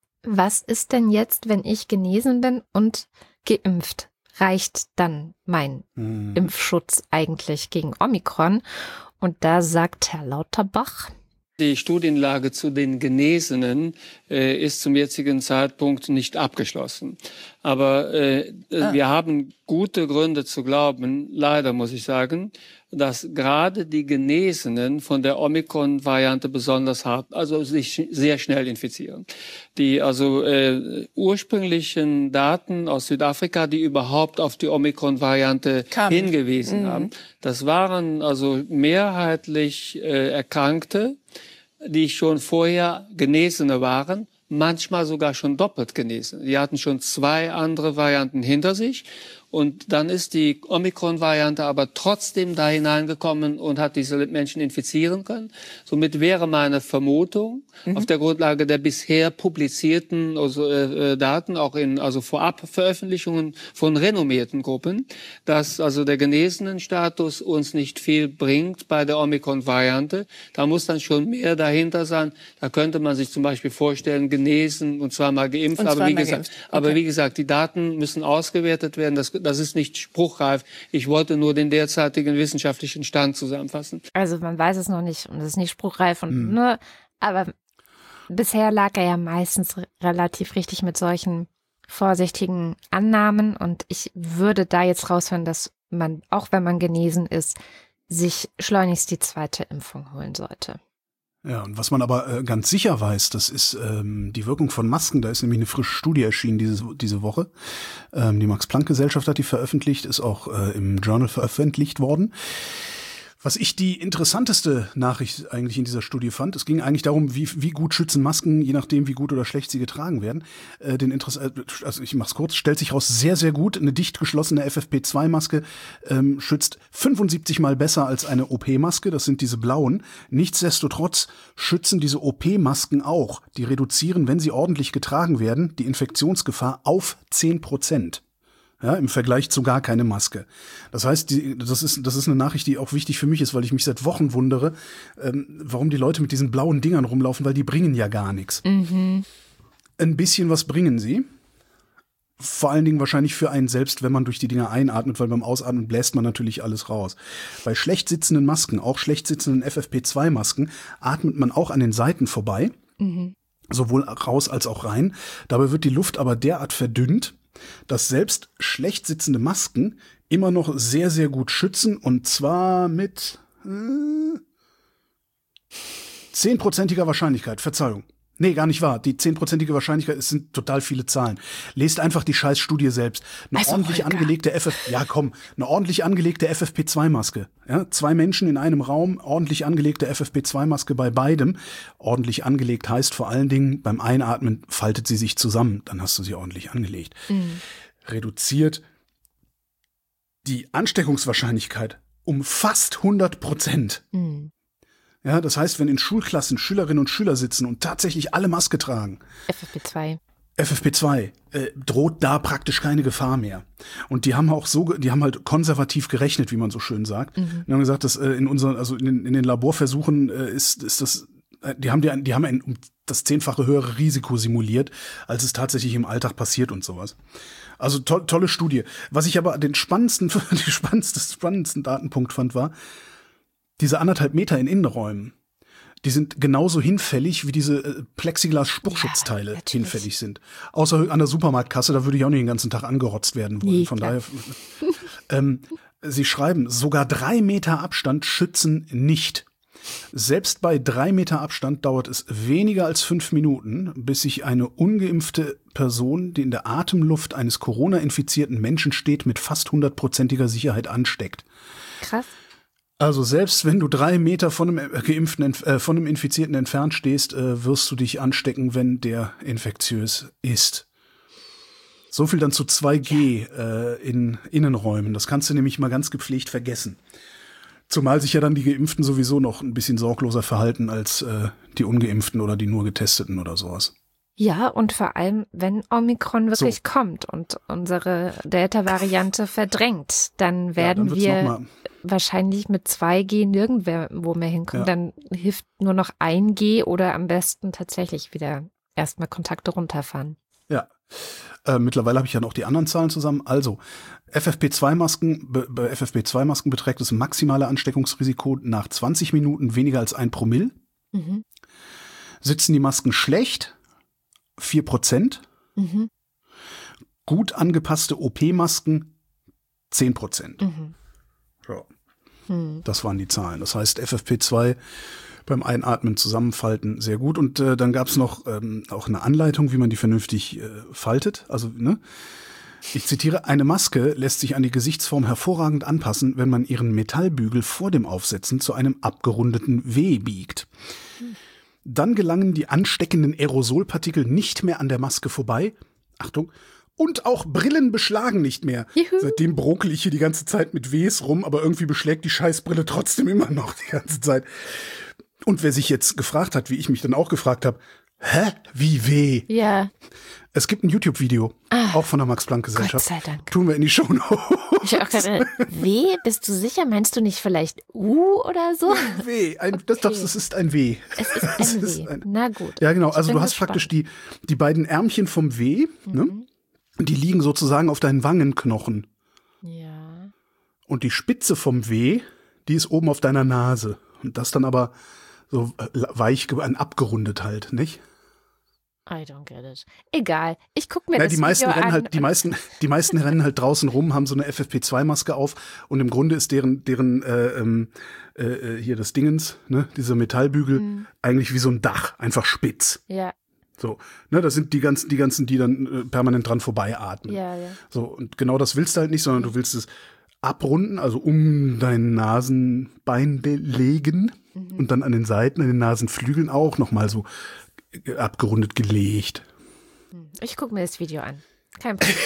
Was ist denn jetzt, wenn ich genesen bin und geimpft? Reicht dann mein hm. Impfschutz eigentlich gegen Omikron? Und da sagt Herr Lauterbach: Die Studienlage zu den Genesenen äh, ist zum jetzigen Zeitpunkt nicht abgeschlossen. Aber äh, ah. wir haben gute Gründe zu glauben, leider muss ich sagen, dass gerade die Genesenen von der Omikron-Variante besonders hart, also sich sehr schnell infizieren. Die also äh, ursprünglichen Daten aus Südafrika, die überhaupt auf die Omikron-Variante Kam. hingewiesen mhm. haben, das waren also mehrheitlich äh, Erkrankte, die schon vorher Genesene waren, manchmal sogar schon doppelt genesen. Die hatten schon zwei andere Varianten hinter sich. Und dann ist die Omikron-Variante aber trotzdem da hineingekommen und hat diese Menschen infizieren können. Somit wäre meine Vermutung, mhm. auf der Grundlage der bisher publizierten also, äh, Daten, auch in also Vorabveröffentlichungen von renommierten Gruppen, dass also der Genesenenstatus uns nicht viel bringt bei der Omikron-Variante. Da muss dann schon mehr dahinter sein. Da könnte man sich zum Beispiel vorstellen, genesen und zweimal geimpft. Und aber, wie gesagt, geimpft. Okay. aber wie gesagt, die Daten müssen ausgewertet werden. Das Das ist nicht spruchreif. Ich wollte nur den derzeitigen wissenschaftlichen Stand zusammenfassen. Also man weiß es noch nicht und es ist nicht spruchreif. Und mhm. ne, aber bisher lag er ja meistens relativ richtig mit solchen vorsichtigen Annahmen. Und ich würde da jetzt raushören, dass man, auch wenn man genesen ist, sich schleunigst die zweite Impfung holen sollte. Ja, und was man aber äh, ganz sicher weiß, das ist ähm, die Wirkung von Masken. Da ist nämlich eine frische Studie erschienen diese, diese Woche. Ähm, die Max-Planck-Gesellschaft hat die veröffentlicht, ist auch äh, im Journal veröffentlicht worden. Was ich die interessanteste Nachricht eigentlich in dieser Studie fand, es ging eigentlich darum, wie, wie gut schützen Masken, je nachdem, wie gut oder schlecht sie getragen werden. Äh, den Interess- also ich mach's kurz, stellt sich raus, sehr, sehr gut. Eine dicht geschlossene F F P zwei Maske ähm, schützt fünfundsiebzig Mal besser als eine O P-Maske, das sind diese blauen. Nichtsdestotrotz schützen diese O P-Masken auch. Die reduzieren, wenn sie ordentlich getragen werden, die Infektionsgefahr auf zehn Prozent. Ja, im Vergleich zu gar keine Maske. Das heißt, die, das ist, das ist eine Nachricht, die auch wichtig für mich ist, weil ich mich seit Wochen wundere, ähm, warum die Leute mit diesen blauen Dingern rumlaufen, weil die bringen ja gar nichts. Mhm. Ein bisschen was bringen sie. Vor allen Dingen wahrscheinlich für einen selbst, wenn man durch die Dinger einatmet, weil beim Ausatmen bläst man natürlich alles raus. Bei schlecht sitzenden Masken, auch schlecht sitzenden F F P zwei Masken, atmet man auch an den Seiten vorbei. Mhm. Sowohl raus als auch rein. Dabei wird die Luft aber derart verdünnt, dass selbst schlecht sitzende Masken immer noch sehr, sehr gut schützen, und zwar mit äh, zehnprozentiger Wahrscheinlichkeit, Verzeihung. Nee, gar nicht wahr. Die zehnprozentige Wahrscheinlichkeit, es sind total viele Zahlen. Lest einfach die Scheißstudie selbst. Eine also, ordentlich Holger. angelegte F F, ja komm, eine ordentlich angelegte F F P zwei Maske. Ja, zwei Menschen in einem Raum, ordentlich angelegte F F P zwei Maske bei beidem. Ordentlich angelegt heißt vor allen Dingen, beim Einatmen faltet sie sich zusammen. Dann hast du sie ordentlich angelegt. Mhm. Reduziert die Ansteckungswahrscheinlichkeit um fast hundert Prozent. Mhm. Ja, das heißt, wenn in Schulklassen Schülerinnen und Schüler sitzen und tatsächlich alle Maske tragen, F F P zwei. F F P zwei, äh, droht da praktisch keine Gefahr mehr. Und die haben auch so, die haben halt konservativ gerechnet, wie man so schön sagt. Mhm. Die haben gesagt, dass äh, in unseren, also in, in den Laborversuchen äh, ist, ist das, äh, die haben die, die haben ein um das zehnfache höhere Risiko simuliert, als es tatsächlich im Alltag passiert und sowas. Also to tolle Studie. Was ich aber den spannendsten, die spannendsten, spannendsten Datenpunkt fand, war, diese anderthalb Meter in Innenräumen, die sind genauso hinfällig, wie diese äh, Plexiglas-Spuckschutzteile ja, hinfällig sind. Außer an der Supermarktkasse, da würde ich auch nicht den ganzen Tag angerotzt werden wollen. Nee, Von klar. daher, ähm, sie schreiben, sogar drei Meter Abstand schützen nicht. Selbst bei drei Meter Abstand dauert es weniger als fünf Minuten, bis sich eine ungeimpfte Person, die in der Atemluft eines Corona-infizierten Menschen steht, mit fast hundertprozentiger Sicherheit ansteckt. Krass. Also selbst wenn du drei Meter von einem Geimpften, äh, von einem Infizierten entfernt stehst, äh, wirst du dich anstecken, wenn der infektiös ist. So viel dann zu zwei G äh, in Innenräumen. Das kannst du nämlich mal ganz gepflegt vergessen. Zumal sich ja dann die Geimpften sowieso noch ein bisschen sorgloser verhalten als äh, die Ungeimpften oder die nur Getesteten oder sowas. Ja, und vor allem, wenn Omikron wirklich So. kommt und unsere Delta-Variante verdrängt, dann werden ja, dann wir noch mal wahrscheinlich mit zwei G nirgendwo mehr hinkommen. Ja. Dann hilft nur noch ein G oder am besten tatsächlich wieder erstmal Kontakte runterfahren. Ja, äh, mittlerweile habe ich ja noch die anderen Zahlen zusammen. Also F F P zwei Masken, bei bei F F P zwei Masken beträgt das maximale Ansteckungsrisiko nach zwanzig Minuten weniger als ein Promille. Mhm. Sitzen die Masken schlecht? vier Prozent. Mhm. Gut angepasste O P-Masken zehn Prozent. Mhm. Ja, Mhm. das waren die Zahlen. Das heißt, F F P zwei beim Einatmen zusammenfalten sehr gut. Und äh, dann gab es noch ähm, auch eine Anleitung, wie man die vernünftig äh, faltet. Also, ne? Ich zitiere, eine Maske lässt sich an die Gesichtsform hervorragend anpassen, wenn man ihren Metallbügel vor dem Aufsetzen zu einem abgerundeten W biegt. Dann gelangen die ansteckenden Aerosolpartikel nicht mehr an der Maske vorbei. Achtung. Und auch Brillen beschlagen nicht mehr. Juhu. Seitdem brokel ich hier die ganze Zeit mit Ws rum, aber irgendwie beschlägt die Scheißbrille trotzdem immer noch die ganze Zeit. Und wer sich jetzt gefragt hat, wie ich mich dann auch gefragt habe, hä? Wie weh? Ja, Es gibt ein YouTube-Video, Ah, auch von der Max-Planck-Gesellschaft. Gott sei Dank. Tun wir in die Shownotes. Ich hab auch gerade, W, bist du sicher? Meinst du nicht vielleicht U oder so? W, ein, das, das, das ist ein W. Es ist Das ein ist W. ein- Na gut. Ja, genau. Ich Also bin du hast gespannt. praktisch die, die beiden Ärmchen vom W, ne? Die liegen sozusagen auf deinen Wangenknochen. Ja. Und die Spitze vom W, die ist oben auf deiner Nase. Und das dann aber so äh, weich, ge- abgerundet halt, nicht? I don't get it. Egal. Ich guck mir Na, das die meisten Video rennen an. halt, die meisten, die meisten rennen halt draußen rum, haben so eine F F P zwei Maske auf und im Grunde ist deren, deren äh, ähm, äh, hier das Dingens, ne, dieser Metallbügel, Mhm. eigentlich wie so ein Dach, einfach spitz. Ja, So, ne, das sind die ganzen, die ganzen, die dann äh, permanent dran vorbeiatmen. ja, ja. So, und genau das willst du halt nicht, sondern du willst es abrunden, also um dein Nasenbein le- legen und dann an den Seiten, an den Nasenflügeln auch nochmal so äh, abgerundet gelegt. Ich guck mir das Video an. Kein Problem.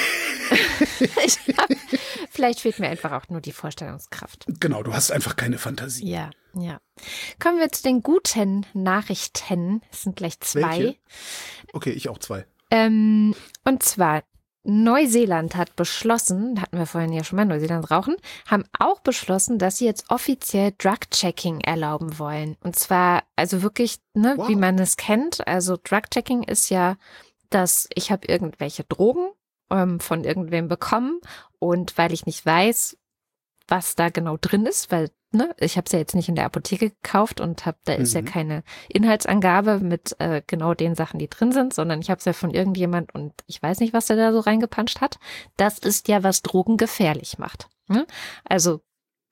ich hab, vielleicht fehlt mir einfach auch nur die Vorstellungskraft. Genau, du hast einfach keine Fantasie. Ja, ja. Kommen wir zu den guten Nachrichten. Es sind gleich zwei. Welche? Okay, ich auch zwei. Ähm, und zwar, Neuseeland hat beschlossen, hatten wir vorhin ja schon mal, Neuseeland rauchen, haben auch beschlossen, dass sie jetzt offiziell Drug-Checking erlauben wollen. Und zwar, also wirklich, ne, Wow. wie man es kennt. Also Drug-Checking ist ja, dass ich habe irgendwelche Drogen ähm, von irgendwem bekommen und weil ich nicht weiß, was da genau drin ist, weil ne, ich habe es ja jetzt nicht in der Apotheke gekauft und hab, da ist ja Mhm. keine Inhaltsangabe mit äh, genau den Sachen, die drin sind, sondern ich habe es ja von irgendjemand und ich weiß nicht, was der da so reingepanscht hat. Das ist ja, was Drogen gefährlich macht. Ne? Also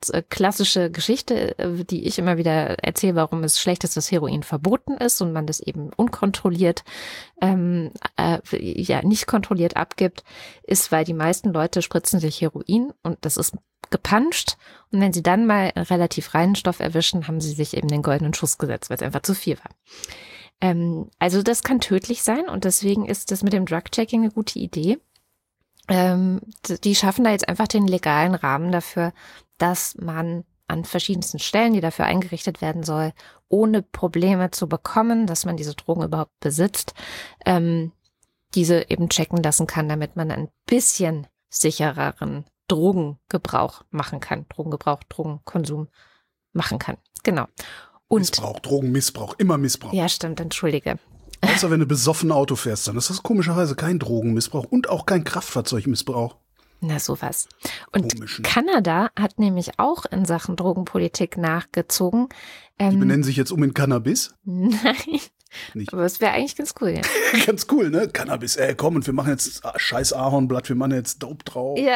äh, klassische Geschichte, äh, die ich immer wieder erzähle, warum es schlecht ist, dass Heroin verboten ist und man das eben unkontrolliert, ähm, äh, ja, nicht kontrolliert abgibt, ist, weil die meisten Leute spritzen sich Heroin und das ist gepanscht. Und wenn sie dann mal einen relativ reinen Stoff erwischen, haben sie sich eben den goldenen Schuss gesetzt, weil es einfach zu viel war. Ähm, also das kann tödlich sein und deswegen ist das mit dem Drug-Checking eine gute Idee. Ähm, die schaffen da jetzt einfach den legalen Rahmen dafür, dass man an verschiedensten Stellen, die dafür eingerichtet werden soll, ohne Probleme zu bekommen, dass man diese Drogen überhaupt besitzt, ähm, diese eben checken lassen kann, damit man ein bisschen sichereren Drogengebrauch machen kann. Drogengebrauch, Drogenkonsum machen kann. Genau. Und Missbrauch, Drogenmissbrauch, immer Missbrauch. Ja, stimmt, entschuldige. Außer wenn du besoffen Auto fährst, dann ist das komischerweise kein Drogenmissbrauch und auch kein Kraftfahrzeugmissbrauch. Na, sowas. Und Komisch, ne? Kanada hat nämlich auch in Sachen Drogenpolitik nachgezogen. Die Ähm, benennen sich jetzt um in Cannabis. Nein, Nicht. aber es wäre eigentlich ganz cool. Ja. Ganz cool, ne? Cannabis, ey, komm, und wir machen jetzt ah, scheiß Ahornblatt, wir machen jetzt Dope drauf. Ja.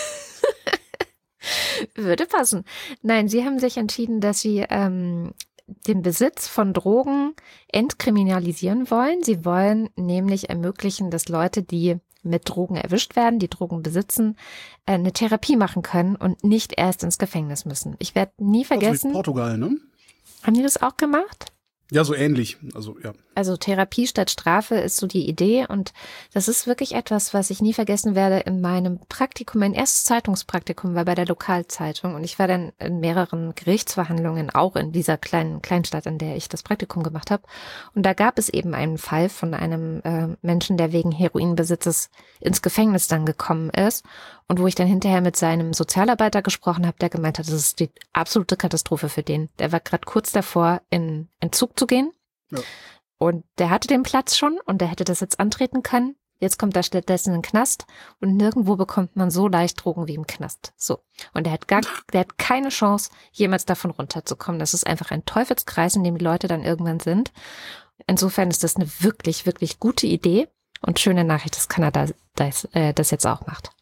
Würde passen. Nein, sie haben sich entschieden, dass sie ähm, den Besitz von Drogen entkriminalisieren wollen. Sie wollen nämlich ermöglichen, dass Leute, die mit Drogen erwischt werden, die Drogen besitzen, eine Therapie machen können und nicht erst ins Gefängnis müssen. Ich werde nie vergessen. Also Portugal, ne? Haben die das auch gemacht? Ja, so ähnlich. Also, ja. Also Therapie statt Strafe ist so die Idee und das ist wirklich etwas, was ich nie vergessen werde in meinem Praktikum. Mein erstes Zeitungspraktikum war bei der Lokalzeitung und ich war dann in mehreren Gerichtsverhandlungen, auch in dieser kleinen Kleinstadt, in der ich das Praktikum gemacht habe. Und da gab es eben einen Fall von einem äh, Menschen, der wegen Heroinbesitzes ins Gefängnis dann gekommen ist und wo ich dann hinterher mit seinem Sozialarbeiter gesprochen habe, der gemeint hat, das ist die absolute Katastrophe für den. Der war gerade kurz davor, in Entzug zu gehen. Ja. Und der hatte den Platz schon und der hätte das jetzt antreten können. Jetzt kommt er stattdessen in den Knast und nirgendwo bekommt man so leicht Drogen wie im Knast. So. Und er hat gar, der hat keine Chance, jemals davon runterzukommen. Das ist einfach ein Teufelskreis, in dem die Leute dann irgendwann sind. Insofern ist das eine wirklich, wirklich gute Idee und schöne Nachricht, dass Kanada das, äh, das jetzt auch macht.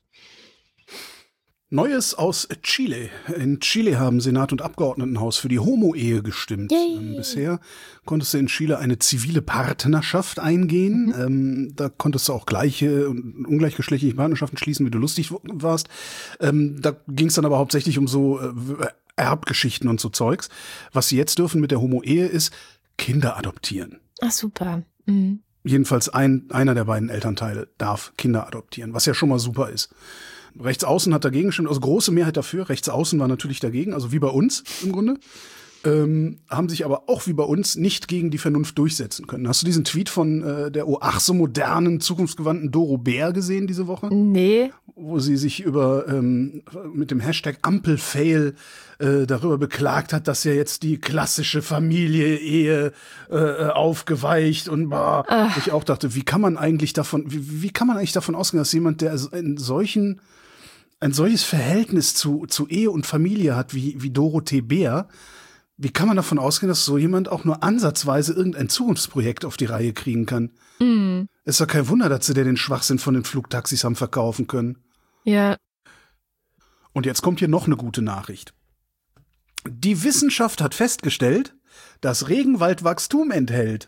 Neues aus Chile. In Chile haben Senat und Abgeordnetenhaus für die Homo-Ehe gestimmt. Yay. Bisher konntest du in Chile eine zivile Partnerschaft eingehen. Mhm. Ähm, da konntest du auch gleiche und ungleichgeschlechtliche Partnerschaften schließen, wie du lustig warst. Ähm, da ging es dann aber hauptsächlich um so äh, Erbgeschichten und so Zeugs. Was sie jetzt dürfen mit der Homo-Ehe ist Kinder adoptieren. Ach, super. Mhm. Jedenfalls ein, einer der beiden Elternteile darf Kinder adoptieren, was ja schon mal super ist. Rechtsaußen hat dagegen gestimmt, also große Mehrheit dafür. Rechtsaußen war natürlich dagegen, also wie bei uns im Grunde. Ähm, haben sich aber auch wie bei uns nicht gegen die Vernunft durchsetzen können. Hast du diesen Tweet von äh, der oh ach so modernen, zukunftsgewandten Doro Bär gesehen diese Woche? Nee. Wo sie sich über ähm, mit dem Hashtag Ampelfail äh, darüber beklagt hat, dass ja jetzt die klassische Familie, Ehe äh, aufgeweicht und bah, Ach. ich auch dachte, wie kann man eigentlich davon, wie, wie kann man eigentlich davon ausgehen, dass jemand, der in solchen ein solches Verhältnis zu, zu Ehe und Familie hat wie, wie Dorothee Bär, wie kann man davon ausgehen, dass so jemand auch nur ansatzweise irgendein Zukunftsprojekt auf die Reihe kriegen kann? Mm. Ist doch kein Wunder, dass sie dir den Schwachsinn von den Flugtaxis haben verkaufen können. Ja. Und jetzt kommt hier noch eine gute Nachricht. Die Wissenschaft hat festgestellt, dass Regenwald Wachstum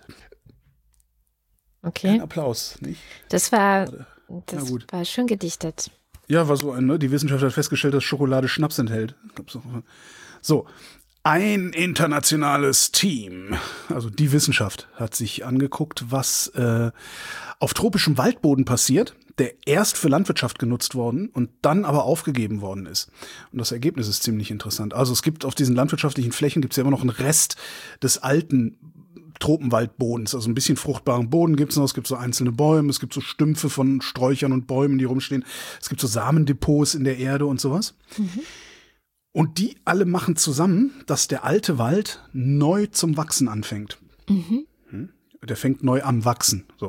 Okay. Kein Applaus, nicht? Das war, Na das gut. war schön gedichtet. Ja, war so ein, ne? Die Wissenschaft hat festgestellt, dass Schokolade Schnaps enthält. So. Ein internationales Team, also die Wissenschaft, hat sich angeguckt, was äh, auf tropischem Waldboden passiert, der erst für Landwirtschaft genutzt worden und dann aber aufgegeben worden ist. Und das Ergebnis ist ziemlich interessant. Also es gibt auf diesen landwirtschaftlichen Flächen gibt's ja immer noch einen Rest des alten Tropenwaldbodens, also ein bisschen fruchtbaren Boden gibt's noch, es gibt so einzelne Bäume, es gibt so Stümpfe von Sträuchern und Bäumen, die rumstehen, es gibt so Samendepots in der Erde und sowas. Mhm. Und die alle machen zusammen, dass der alte Wald neu zum Wachsen anfängt. Mhm. Der fängt neu am Wachsen. So.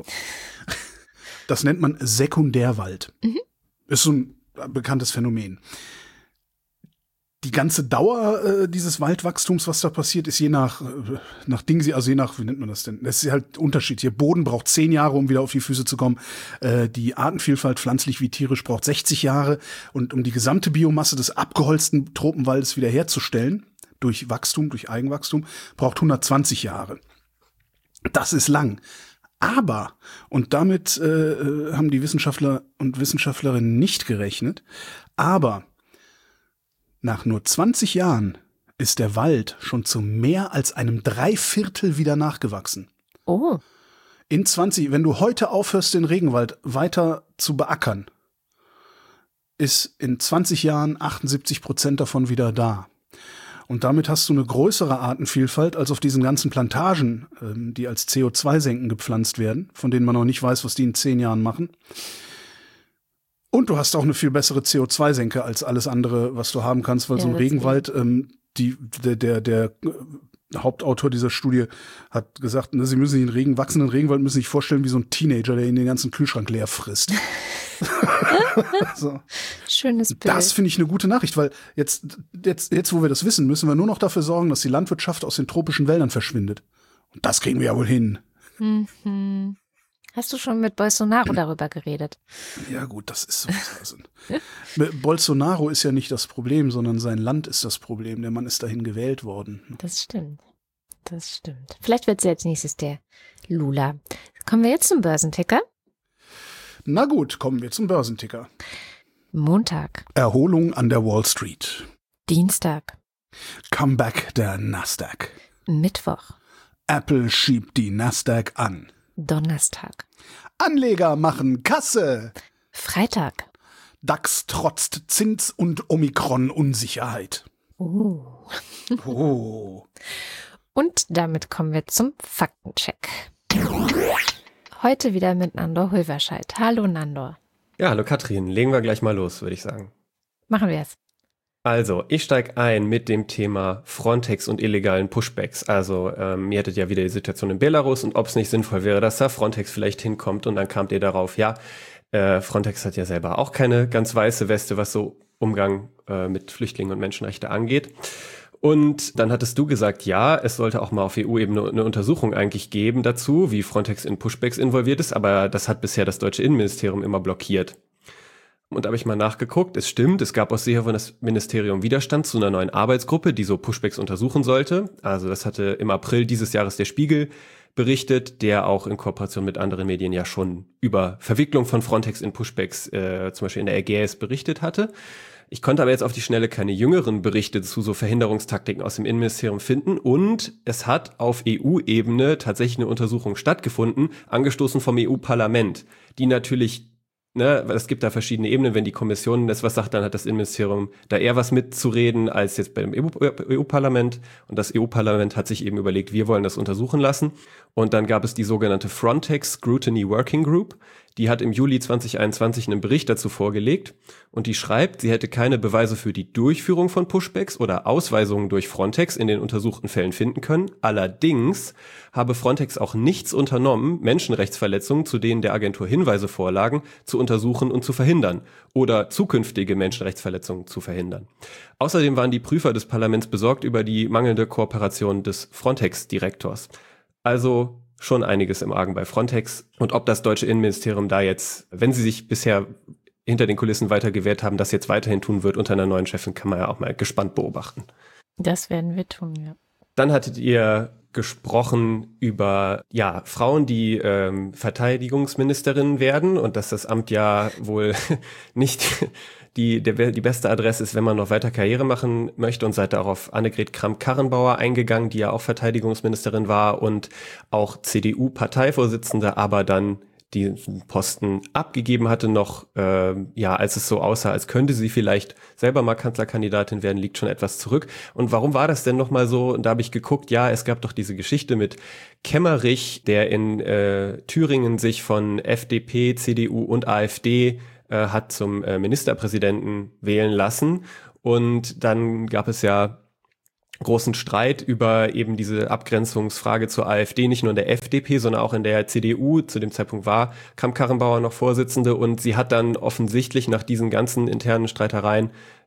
Das nennt man Sekundärwald. Mhm. Ist so ein bekanntes Phänomen. die ganze Dauer äh, dieses Waldwachstums, was da passiert, ist je nach, äh, nach Ding, also je nach, wie nennt man das denn? Das ist halt Unterschied. Hier Boden braucht zehn Jahre, um wieder auf die Füße zu kommen. Äh, die Artenvielfalt, pflanzlich wie tierisch, braucht sechzig Jahre. Und um die gesamte Biomasse des abgeholzten Tropenwaldes wiederherzustellen, durch Wachstum, durch Eigenwachstum, braucht hundertzwanzig Jahre. Das ist lang. Aber, und damit äh, haben die Wissenschaftler und Wissenschaftlerinnen nicht gerechnet, aber nach nur zwanzig Jahren ist der Wald schon zu mehr als einem Dreiviertel wieder nachgewachsen. Oh. In zwanzig, wenn du heute aufhörst, den Regenwald weiter zu beackern, ist in zwanzig Jahren achtundsiebzig Prozent davon wieder da. Und damit hast du eine größere Artenvielfalt als auf diesen ganzen Plantagen, ähm, die als C O zwei Senken gepflanzt werden, von denen man noch nicht weiß, was die in zehn Jahren machen. Und du hast auch eine viel bessere C O zwei Senke als alles andere, was du haben kannst, weil ja, so ein Regenwald, ähm, die, der, der, der Hauptautor dieser Studie hat gesagt, ne, sie müssen sich den Regen, wachsenden Regenwald müssen sich vorstellen wie so ein Teenager, der in den ganzen Kühlschrank leer frisst. So. Schönes Bild. Das finde ich eine gute Nachricht, weil jetzt, jetzt, jetzt, wo wir das wissen, müssen wir nur noch dafür sorgen, dass die Landwirtschaft aus den tropischen Wäldern verschwindet. Und das kriegen wir ja wohl hin. Mhm. Hast du schon mit Bolsonaro darüber geredet? Ja gut, das ist so. Also, Bolsonaro ist ja nicht das Problem, sondern sein Land ist das Problem. Der Mann ist dahin gewählt worden. Das stimmt. Das stimmt. Vielleicht wird es als nächstes der Lula. Kommen wir jetzt zum Börsenticker? Na gut, kommen wir zum Börsenticker. Montag. Erholung an der Wall Street. Dienstag. Comeback der Nasdaq. Mittwoch. Apple schiebt die Nasdaq an. Donnerstag. Anleger machen Kasse. Freitag. DAX trotzt Zins- und Omikron-Unsicherheit. Oh. Oh. Und damit kommen wir zum Faktencheck. Heute wieder mit Nandor Hulverscheid. Hallo Nandor. Ja, hallo Katrin. Legen wir gleich mal los, würde ich sagen. Machen wir es. Also, ich steige ein mit dem Thema Frontex und illegalen Pushbacks. Also, ähm, ihr hattet ja wieder die Situation in Belarus und ob es nicht sinnvoll wäre, dass da Frontex vielleicht hinkommt. Und dann kamt ihr darauf, ja, äh, Frontex hat ja selber auch keine ganz weiße Weste, was so Umgang äh, mit Flüchtlingen und Menschenrechte angeht. Und dann hattest du gesagt, ja, es sollte auch mal auf E U-Ebene eine Untersuchung eigentlich geben dazu, wie Frontex in Pushbacks involviert ist. Aber das hat bisher das deutsche Innenministerium immer blockiert. Und da habe ich mal nachgeguckt, es stimmt, es gab aus Sicht von das Ministerium Widerstand zu einer neuen Arbeitsgruppe, die so Pushbacks untersuchen sollte. Also das hatte im April dieses Jahres der Spiegel berichtet, der auch in Kooperation mit anderen Medien ja schon über Verwicklung von Frontex in Pushbacks, äh, zum Beispiel in der Ägäis, berichtet hatte. Ich konnte aber jetzt auf die Schnelle keine jüngeren Berichte zu so Verhinderungstaktiken aus dem Innenministerium finden und es hat auf E U-Ebene tatsächlich eine Untersuchung stattgefunden, angestoßen vom E U-Parlament, die natürlich Ne, es gibt da verschiedene Ebenen, wenn die Kommission das was sagt, dann hat das Innenministerium da eher was mitzureden als jetzt beim E U-Parlament und das E U-Parlament hat sich eben überlegt, wir wollen das untersuchen lassen und dann gab es die sogenannte Frontex Scrutiny Working Group, die hat im Juli zwanzig einundzwanzig einen Bericht dazu vorgelegt und die schreibt, sie hätte keine Beweise für die Durchführung von Pushbacks oder Ausweisungen durch Frontex in den untersuchten Fällen finden können. Allerdings habe Frontex auch nichts unternommen, Menschenrechtsverletzungen, zu denen der Agentur Hinweise vorlagen, zu untersuchen und zu verhindern oder zukünftige Menschenrechtsverletzungen zu verhindern. Außerdem waren die Prüfer des Parlaments besorgt über die mangelnde Kooperation des Frontex-Direktors. Also schon einiges im Argen bei Frontex. Und ob das deutsche Innenministerium da jetzt, wenn sie sich bisher hinter den Kulissen weiter gewehrt haben, das jetzt weiterhin tun wird unter einer neuen Chefin, kann man ja auch mal gespannt beobachten. Das werden wir tun, ja. Dann hattet ihr gesprochen über ja Frauen, die ähm, Verteidigungsministerinnen werden und dass das Amt ja wohl nicht die der, die beste Adresse ist, wenn man noch weiter Karriere machen möchte und seid darauf Annegret Kramp-Karrenbauer eingegangen, die ja auch Verteidigungsministerin war und auch C D U-Parteivorsitzende, aber dann diesen Posten abgegeben hatte noch, äh, ja, als es so aussah, als könnte sie vielleicht selber mal Kanzlerkandidatin werden, liegt schon etwas zurück. Und warum war das denn nochmal so? Und da habe ich geguckt, ja, es gab doch diese Geschichte mit Kemmerich, der in äh, Thüringen sich von F D P, C D U und AfD äh, hat zum äh, Ministerpräsidenten wählen lassen. Und dann gab es ja großen Streit über eben diese Abgrenzungsfrage zur AfD, nicht nur in der F D P, sondern auch in der C D U. Zu dem Zeitpunkt war Kramp-Karrenbauer noch Vorsitzende und sie hat dann offensichtlich nach diesen ganzen internen Streitereien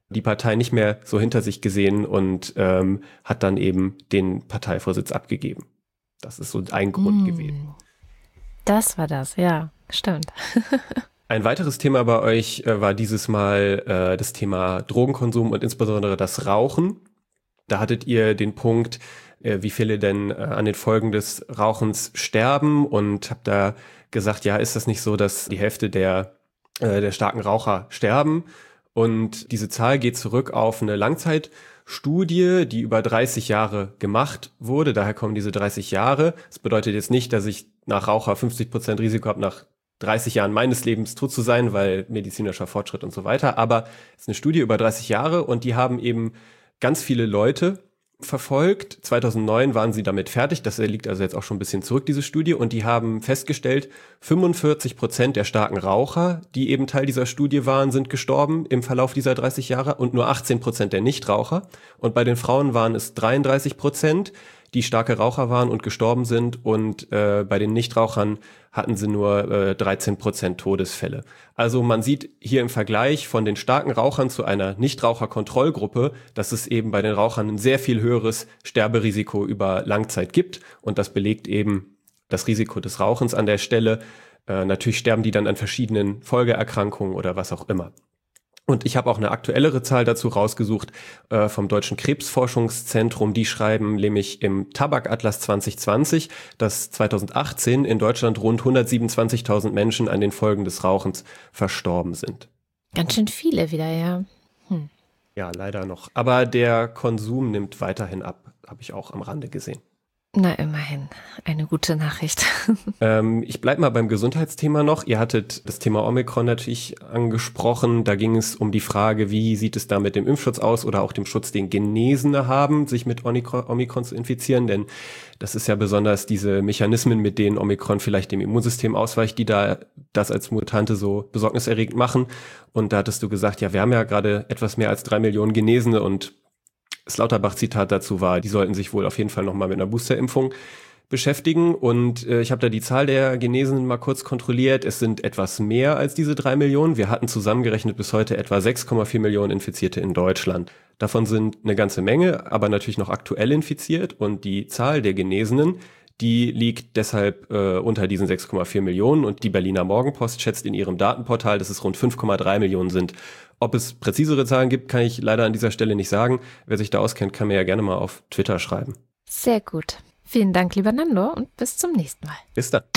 die Partei nicht mehr so hinter sich gesehen und ähm, hat dann eben den Parteivorsitz abgegeben. Das ist so ein Grund mm. gewesen. Das war das, ja, stimmt. Ein weiteres Thema bei euch äh, war dieses Mal äh, das Thema Drogenkonsum und insbesondere das Rauchen. Da hattet ihr den Punkt, äh, wie viele denn äh, an den Folgen des Rauchens sterben und habt da gesagt, ja, ist das nicht so, dass die Hälfte der, äh, der starken Raucher sterben? Und diese Zahl geht zurück auf eine Langzeitstudie, die über dreißig Jahre gemacht wurde. Daher kommen diese dreißig Jahre. Das bedeutet jetzt nicht, dass ich nach Raucher fünfzig Prozent Risiko habe, nach dreißig Jahren meines Lebens tot zu sein, weil medizinischer Fortschritt und so weiter. Aber es ist eine Studie über dreißig Jahre und die haben eben ganz viele Leute verfolgt. zweitausendneun waren sie damit fertig. Das liegt also jetzt auch schon ein bisschen zurück, diese Studie. Und die haben festgestellt, fünfundvierzig Prozent der starken Raucher, die eben Teil dieser Studie waren, sind gestorben im Verlauf dieser dreißig Jahre und nur achtzehn Prozent der Nichtraucher. Und bei den Frauen waren es dreiunddreißig Prozent, die starke Raucher waren und gestorben sind. Und äh, bei den Nichtrauchern hatten sie nur äh, dreizehn Prozent Todesfälle. Also man sieht hier im Vergleich von den starken Rauchern zu einer Nichtraucherkontrollgruppe, dass es eben bei den Rauchern ein sehr viel höheres Sterberisiko über Langzeit gibt. Und das belegt eben das Risiko des Rauchens an der Stelle. Äh, natürlich sterben die dann an verschiedenen Folgeerkrankungen oder was auch immer. Und ich habe auch eine aktuellere Zahl dazu rausgesucht äh, vom Deutschen Krebsforschungszentrum. Die schreiben nämlich im Tabakatlas zwanzig zwanzig, dass zweitausendachtzehn in Deutschland rund hundertsiebenundzwanzigtausend Menschen an den Folgen des Rauchens verstorben sind. Ganz schön viele wieder, ja. Hm. Ja, leider noch. Aber der Konsum nimmt weiterhin ab, habe ich auch am Rande gesehen. Na, immerhin. Eine gute Nachricht. ähm, ich bleibe mal beim Gesundheitsthema noch. Ihr hattet das Thema Omikron natürlich angesprochen. Da ging es um die Frage, wie sieht es da mit dem Impfschutz aus oder auch dem Schutz, den Genesene haben, sich mit Omikron zu infizieren. Denn das ist ja besonders diese Mechanismen, mit denen Omikron vielleicht dem Immunsystem ausweicht, die da das als Mutante so besorgniserregend machen. Und da hattest du gesagt, ja, wir haben ja gerade etwas mehr als drei Millionen Genesene und das Lauterbach-Zitat dazu war, die sollten sich wohl auf jeden Fall nochmal mit einer Boosterimpfung beschäftigen. Und äh, ich habe da die Zahl der Genesenen mal kurz kontrolliert. Es sind etwas mehr als diese drei Millionen. Wir hatten zusammengerechnet bis heute etwa sechs Komma vier Millionen Infizierte in Deutschland. Davon sind eine ganze Menge, aber natürlich noch aktuell infiziert. Und die Zahl der Genesenen, die liegt deshalb äh, unter diesen sechs Komma vier Millionen. Und die Berliner Morgenpost schätzt in ihrem Datenportal, dass es rund fünf Komma drei Millionen sind. Ob es präzisere Zahlen gibt, kann ich leider an dieser Stelle nicht sagen. Wer sich da auskennt, kann mir ja gerne mal auf Twitter schreiben. Sehr gut. Vielen Dank, lieber Nando, und bis zum nächsten Mal. Bis dann.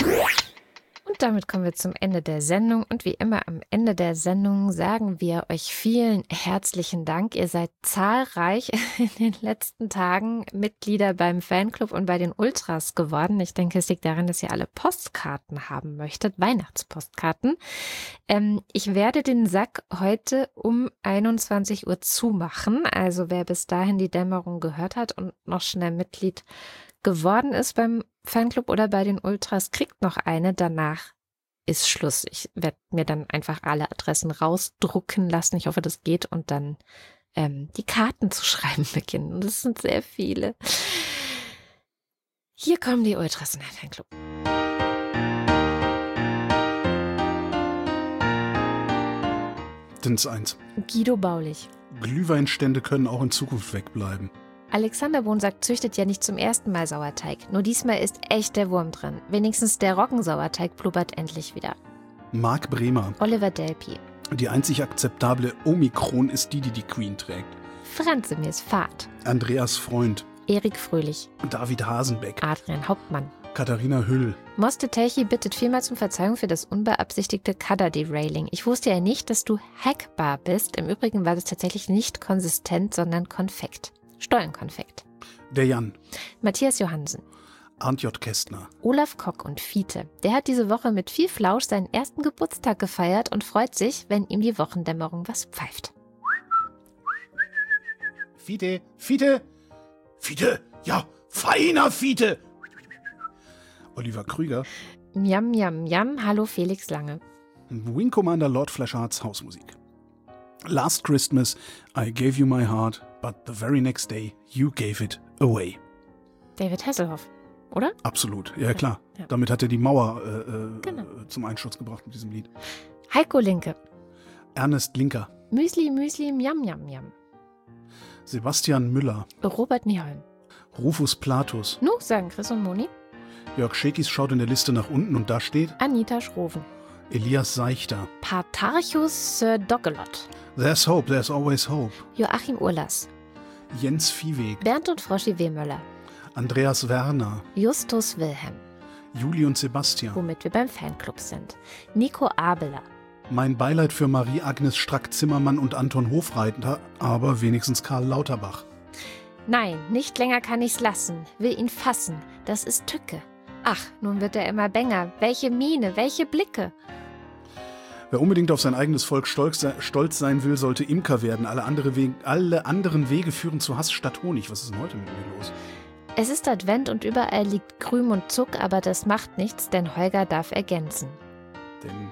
Und damit kommen wir zum Ende der Sendung. Und wie immer am Ende der Sendung sagen wir euch vielen herzlichen Dank. Ihr seid zahlreich in den letzten Tagen Mitglieder beim Fanclub und bei den Ultras geworden. Ich denke, es liegt daran, dass ihr alle Postkarten haben möchtet, Weihnachtspostkarten. Ähm, ich werde den Sack heute um einundzwanzig Uhr zumachen. Also wer bis dahin die Dämmerung gehört hat und noch schnell Mitglied geworden ist beim Fanclub oder bei den Ultras, kriegt noch eine. Danach ist Schluss. Ich werde mir dann einfach alle Adressen rausdrucken lassen. Ich hoffe, das geht. Und dann ähm, die Karten zu schreiben beginnen. Und das sind sehr viele. Hier kommen die Ultras in den Fanclub. Dins eins. Guido Baulich. Glühweinstände können auch in Zukunft wegbleiben. Alexander Bonsack züchtet ja nicht zum ersten Mal Sauerteig. Nur diesmal ist echt der Wurm drin. Wenigstens der Roggensauerteig blubbert endlich wieder. Marc Bremer. Oliver Delpi. Die einzig akzeptable Omikron ist die, die die Queen trägt. Franzemirs Fahrt. Andreas Freund. Erik Fröhlich. David Hasenbeck. Adrian Hauptmann. Katharina Hüll. Moste Telchi bittet vielmals um Verzeihung für das unbeabsichtigte Kader-Derailing. Ich wusste ja nicht, dass du hackbar bist. Im Übrigen war das tatsächlich nicht konsistent, sondern konfekt. Stollenkonfekt. Der Jan. Matthias Johansen. Arndt J. Kästner. Olaf Kock und Fiete. Der hat diese Woche mit viel Flausch seinen ersten Geburtstag gefeiert und freut sich, wenn ihm die Wochendämmerung was pfeift. Fiete, Fiete, Fiete, ja, feiner Fiete. Oliver Krüger. Miam, miam, miam, hallo Felix Lange. Wing Commander Lord Fleshards Hausmusik. Last Christmas I gave you my heart, but the very next day you gave it away. David Hasselhoff, oder? Absolut, ja klar. Ja. Damit hat er die Mauer äh, genau. zum Einsturz gebracht mit diesem Lied. Heiko Linke. Ernest Linker. Müsli, Müsli, Miam, Miam, Miam. Sebastian Müller. Robert Nieholm. Rufus Platus. Nu, sagen Chris und Moni. Jörg Schekis schaut in der Liste nach unten und da steht Anita Schroven. Elias Seichter. Patarchus Sir Dogelot. There's hope, there's always hope. Joachim Urlas. Jens Viehweg. Bernd und Froschi Wehmöller. Andreas Werner. Justus Wilhelm. Juli und Sebastian. Womit wir beim Fanclub sind. Nico Abeler. Mein Beileid für Marie-Agnes Strack-Zimmermann und Anton Hofreiter, aber wenigstens Karl Lauterbach. Nein, nicht länger kann ich's lassen. Will ihn fassen. Das ist Tücke. Ach, nun wird er immer bänger. Welche Miene, welche Blicke. Wer unbedingt auf sein eigenes Volk stolz, stolz sein will, sollte Imker werden. Alle, andere Wege, alle anderen Wege führen zu Hass statt Honig. Was ist denn heute mit mir los? Es ist Advent und überall liegt Grüm und Zuck, aber das macht nichts, denn Holger darf ergänzen. Denn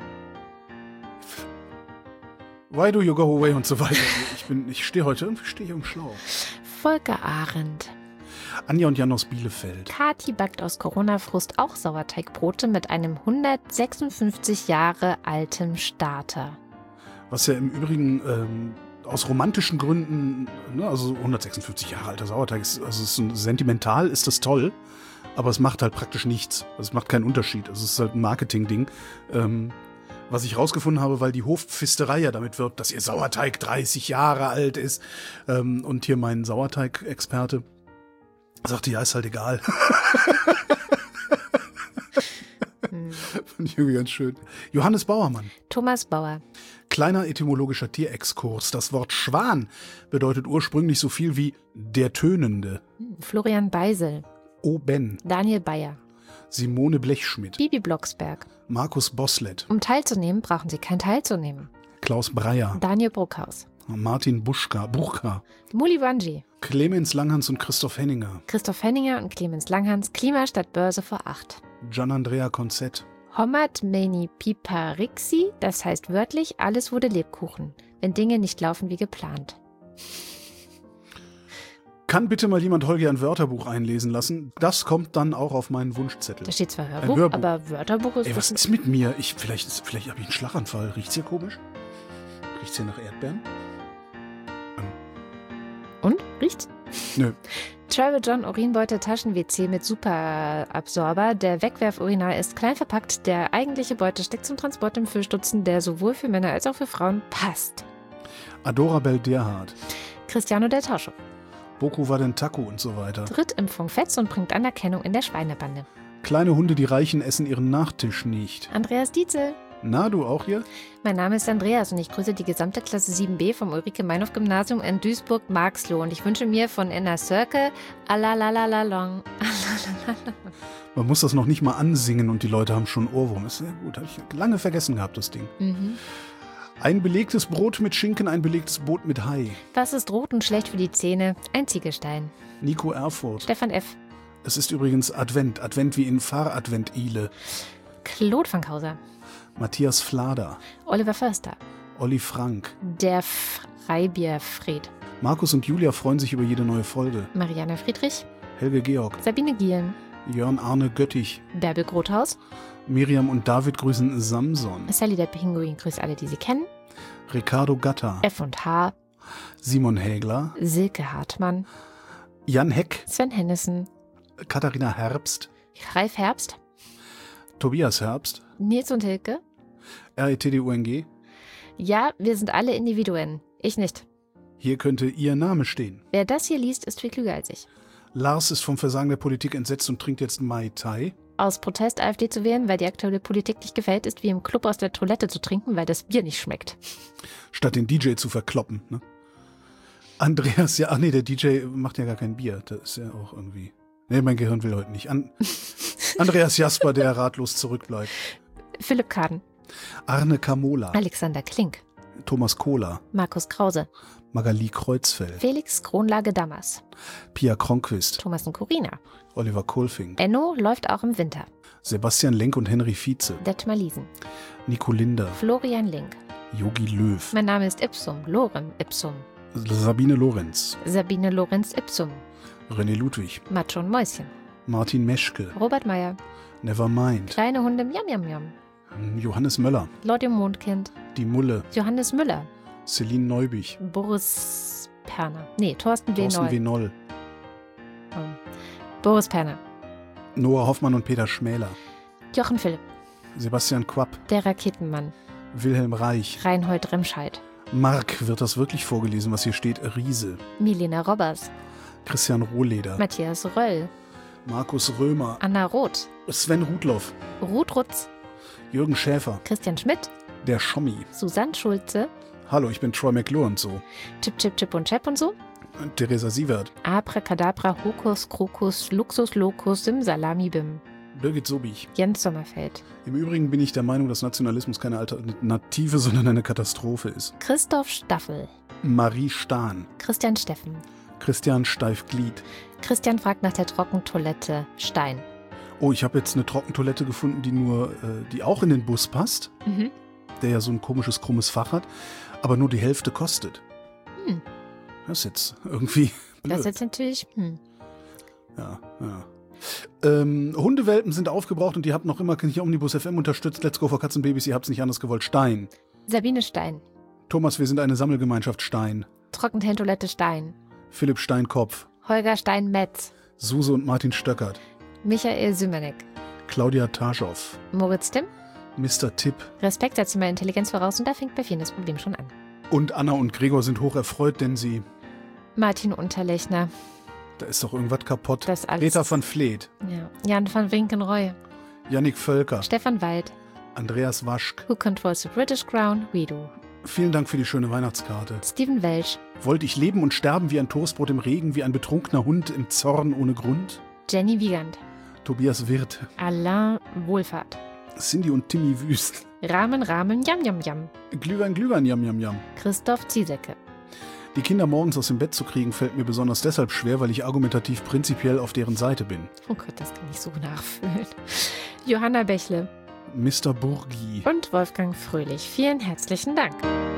Why do you go away und so weiter. Ich bin, ich stehe heute, irgendwie stehe ich im Schlauch. Volker Arendt. Anja und Jan aus Bielefeld. Kathi backt aus Corona-Frust auch Sauerteigbrote mit einem hundertsechsundfünfzig Jahre alten Starter. Was ja im Übrigen ähm, aus romantischen Gründen, ne, also hundertsechsundfünfzig Jahre alter Sauerteig, ist, also ist ein, sentimental ist das toll, aber es macht halt praktisch nichts. Also es macht keinen Unterschied. Also es ist halt ein Marketing-Ding. Ähm, was ich rausgefunden habe, weil die Hofpfisterei ja damit wirbt, dass ihr Sauerteig dreißig Jahre alt ist. Ähm, und hier mein Sauerteig-Experte sagte, ja, ist halt egal. hm. Fand ich irgendwie ganz schön. Johannes Bauermann. Thomas Bauer. Kleiner etymologischer Tierexkurs. Das Wort Schwan bedeutet ursprünglich so viel wie der Tönende. Florian Beisel. Oben. Daniel Bayer. Simone Blechschmidt. Bibi Blocksberg. Markus Boslett. Um teilzunehmen, brauchen Sie kein Teilzunehmen. Klaus Breyer. Daniel Bruckhaus. Martin Buschka. Buchka. Muli Wanji. Clemens Langhans und Christoph Henninger. Christoph Henninger und Clemens Langhans. Klima statt Börse vor acht. Gian-Andrea Konzett. Hommat Meni Piparixi, das heißt wörtlich, alles wurde Lebkuchen, wenn Dinge nicht laufen wie geplant. Kann bitte mal jemand Holger ein Wörterbuch einlesen lassen? Das kommt dann auch auf meinen Wunschzettel. Da steht zwar Hörbuch, Hörbuch. aber Wörterbuch ist... Ey, was ist mit mir? Ich, vielleicht ist, vielleicht habe ich einen Schlaganfall. Riecht's hier komisch? Riecht's hier nach Erdbeeren? Und? Riecht's? Nö. Travel John Urinbeutel Taschen-W C mit Superabsorber. Der Wegwerfurinal ist klein verpackt. Der eigentliche Beutel steckt zum Transport im Füllstutzen, der sowohl für Männer als auch für Frauen passt. Adorabel Derhardt. Cristiano del Toscho. Boku Wadentaku und so weiter. Drittimpfung fetzt und bringt Anerkennung in der Schweinebande. Kleine Hunde, die Reichen, essen ihren Nachtisch nicht. Andreas Dietzel. Na, du auch hier? Mein Name ist Andreas und ich grüße die gesamte Klasse sieben b vom Ulrike-Meinhof-Gymnasium in Duisburg-Marxloh. Und ich wünsche mir von Inner Circle Alalalalong. Man muss das noch nicht mal ansingen und die Leute haben schon Ohrwurm. Ist sehr gut. Habe ich lange vergessen gehabt, das Ding. Mhm. Ein belegtes Brot mit Schinken, ein belegtes Boot mit Hai. Was ist rot und schlecht für die Zähne? Ein Ziegelstein. Nico Erfurt. Stefan F. Es ist übrigens Advent. Advent wie in Fahradvent-Ile. Claude Fankhauser. Matthias Flader. Oliver Förster. Olli Frank. Der Freibierfried. Markus und Julia freuen sich über jede neue Folge. Marianne Friedrich. Helge Georg. Sabine Gielen. Jörn Arne Göttich. Bärbel Grothaus. Miriam und David grüßen Samson. Sally der Pinguin grüßt alle, die sie kennen. Ricardo Gatta. F und H. Simon Hägler. Silke Hartmann. Jan Heck. Sven Hennissen. Katharina Herbst. Ralf Herbst. Tobias Herbst. Nils und Hilke. R E T D U N G. Ja, wir sind alle Individuen. Ich nicht. Hier könnte Ihr Name stehen. Wer das hier liest, ist viel klüger als ich. Lars ist vom Versagen der Politik entsetzt und trinkt jetzt Mai Tai. Aus Protest AfD zu wählen, weil die aktuelle Politik nicht gefällt, ist wie im Club aus der Toilette zu trinken, weil das Bier nicht schmeckt. Statt den D J zu verkloppen, ne? Andreas, ja, ach nee, der D J macht ja gar kein Bier. Das ist ja auch irgendwie... Nee, mein Gehirn will heute nicht. An Andreas Jasper, der ratlos zurückbleibt. Philipp Kaden. Arne Kamola. Alexander Klink. Thomas Kohler. Markus Krause. Magali Kreuzfeld. Felix Kronlage Dammers. Pia Kronquist. Thomas und Corina. Oliver Kohlfink. Enno läuft auch im Winter. Sebastian Lenk und Henry Vize. Detmar Liesen. Nico Linder. Florian Link. Yogi Löw. Mein Name ist Ipsum. Lorem Ipsum. Sabine Lorenz. Sabine Lorenz Ipsum. René Ludwig. Macho und Mäuschen. Martin Meschke. Robert Meyer. Nevermind. Kleine Hunde Miam Miam Miam. Johannes Möller. Lord im Mondkind. Die Mulle. Johannes Müller. Celine Neubich. Boris Perner. Nee, Thorsten W. Thorsten Noll. W. Noll. Hm. Boris Perner. Noah Hoffmann und Peter Schmäler. Jochen Philipp. Sebastian Quapp. Der Raketenmann. Wilhelm Reich. Reinhold Remscheid. Mark, wird das wirklich vorgelesen, was hier steht? Riese. Milena Robbers. Christian Rohleder. Matthias Röll. Markus Römer. Anna Roth. Sven Rudloff. Ruth Rutz. Jürgen Schäfer. Christian Schmidt. Der Schommi. Susanne Schulze. Hallo, ich bin Troy McClure und so. Chip, Chip, Chip und Chap und so. Theresa Sievert. Abracadabra, Hokus, Krokus, Luxus, Locus, Simsalami, Bim. Birgit Sobich. Jens Sommerfeld. Im Übrigen bin ich der Meinung, dass Nationalismus keine Alternative, sondern eine Katastrophe ist. Christoph Staffel. Marie Stahn. Christian Steffen. Christian Steif-Glied. Christian fragt nach der Trockentoilette. Stein. Oh, ich habe jetzt eine Trockentoilette gefunden, die nur, äh, die auch in den Bus passt, Mhm. der ja so ein komisches, krummes Fach hat, aber nur die Hälfte kostet. Hm. Das ist jetzt irgendwie blöd. Das ist jetzt natürlich. Hm. Ja, ja. Ähm, Hundewelpen sind aufgebraucht und ihr habt noch immer hier Omnibus F M unterstützt. Let's go for Katzenbabys, ihr habt's nicht anders gewollt. Stein. Sabine Stein. Thomas, wir sind eine Sammelgemeinschaft. Stein. Trockentoilette Stein. Philipp Steinkopf. Holger Stein-Metz. Suse und Martin Stöckert. Michael Sümerneck. Claudia Taschow. Moritz Timm. Mister Tipp. Respekt setzt immer Intelligenz voraus und da fängt bei vielen das Problem schon an. Und Anna und Gregor sind hoch erfreut, denn sie... Martin Unterlechner. Da ist doch irgendwas kaputt. Das alles. Rita van Vleet. Ja. Jan van Winkenroy. Yannick Völker. Stefan Wald. Andreas Waschk. Who controls the British Crown? We do. Vielen Dank für die schöne Weihnachtskarte. Steven Welsch. Wollte ich leben und sterben wie ein Toastbrot im Regen, wie ein betrunkener Hund im Zorn ohne Grund? Jenny Wiegand. Tobias Wirth. Alain Wohlfahrt. Cindy und Timmy Wüst. Rahmen, Rahmen, Yam, Yam, Yam. Glühwein, Glühwein, Yam, Yam, Yam. Christoph Ziesecke. Die Kinder morgens aus dem Bett zu kriegen, fällt mir besonders deshalb schwer, weil ich argumentativ prinzipiell auf deren Seite bin. Oh Gott, das kann ich so nachfühlen. Johanna Bächle. Mister Burgi. Und Wolfgang Fröhlich. Vielen herzlichen Dank.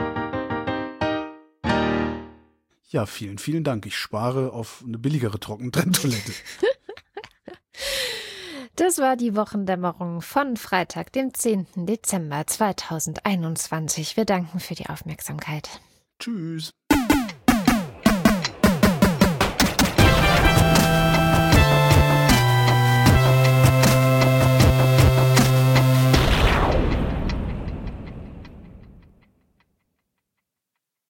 Ja, vielen, vielen Dank. Ich spare auf eine billigere Trockentrenntoilette. Das war die Wochendämmerung von Freitag, dem zehnten Dezember zweitausendeinundzwanzig. Wir danken für die Aufmerksamkeit. Tschüss.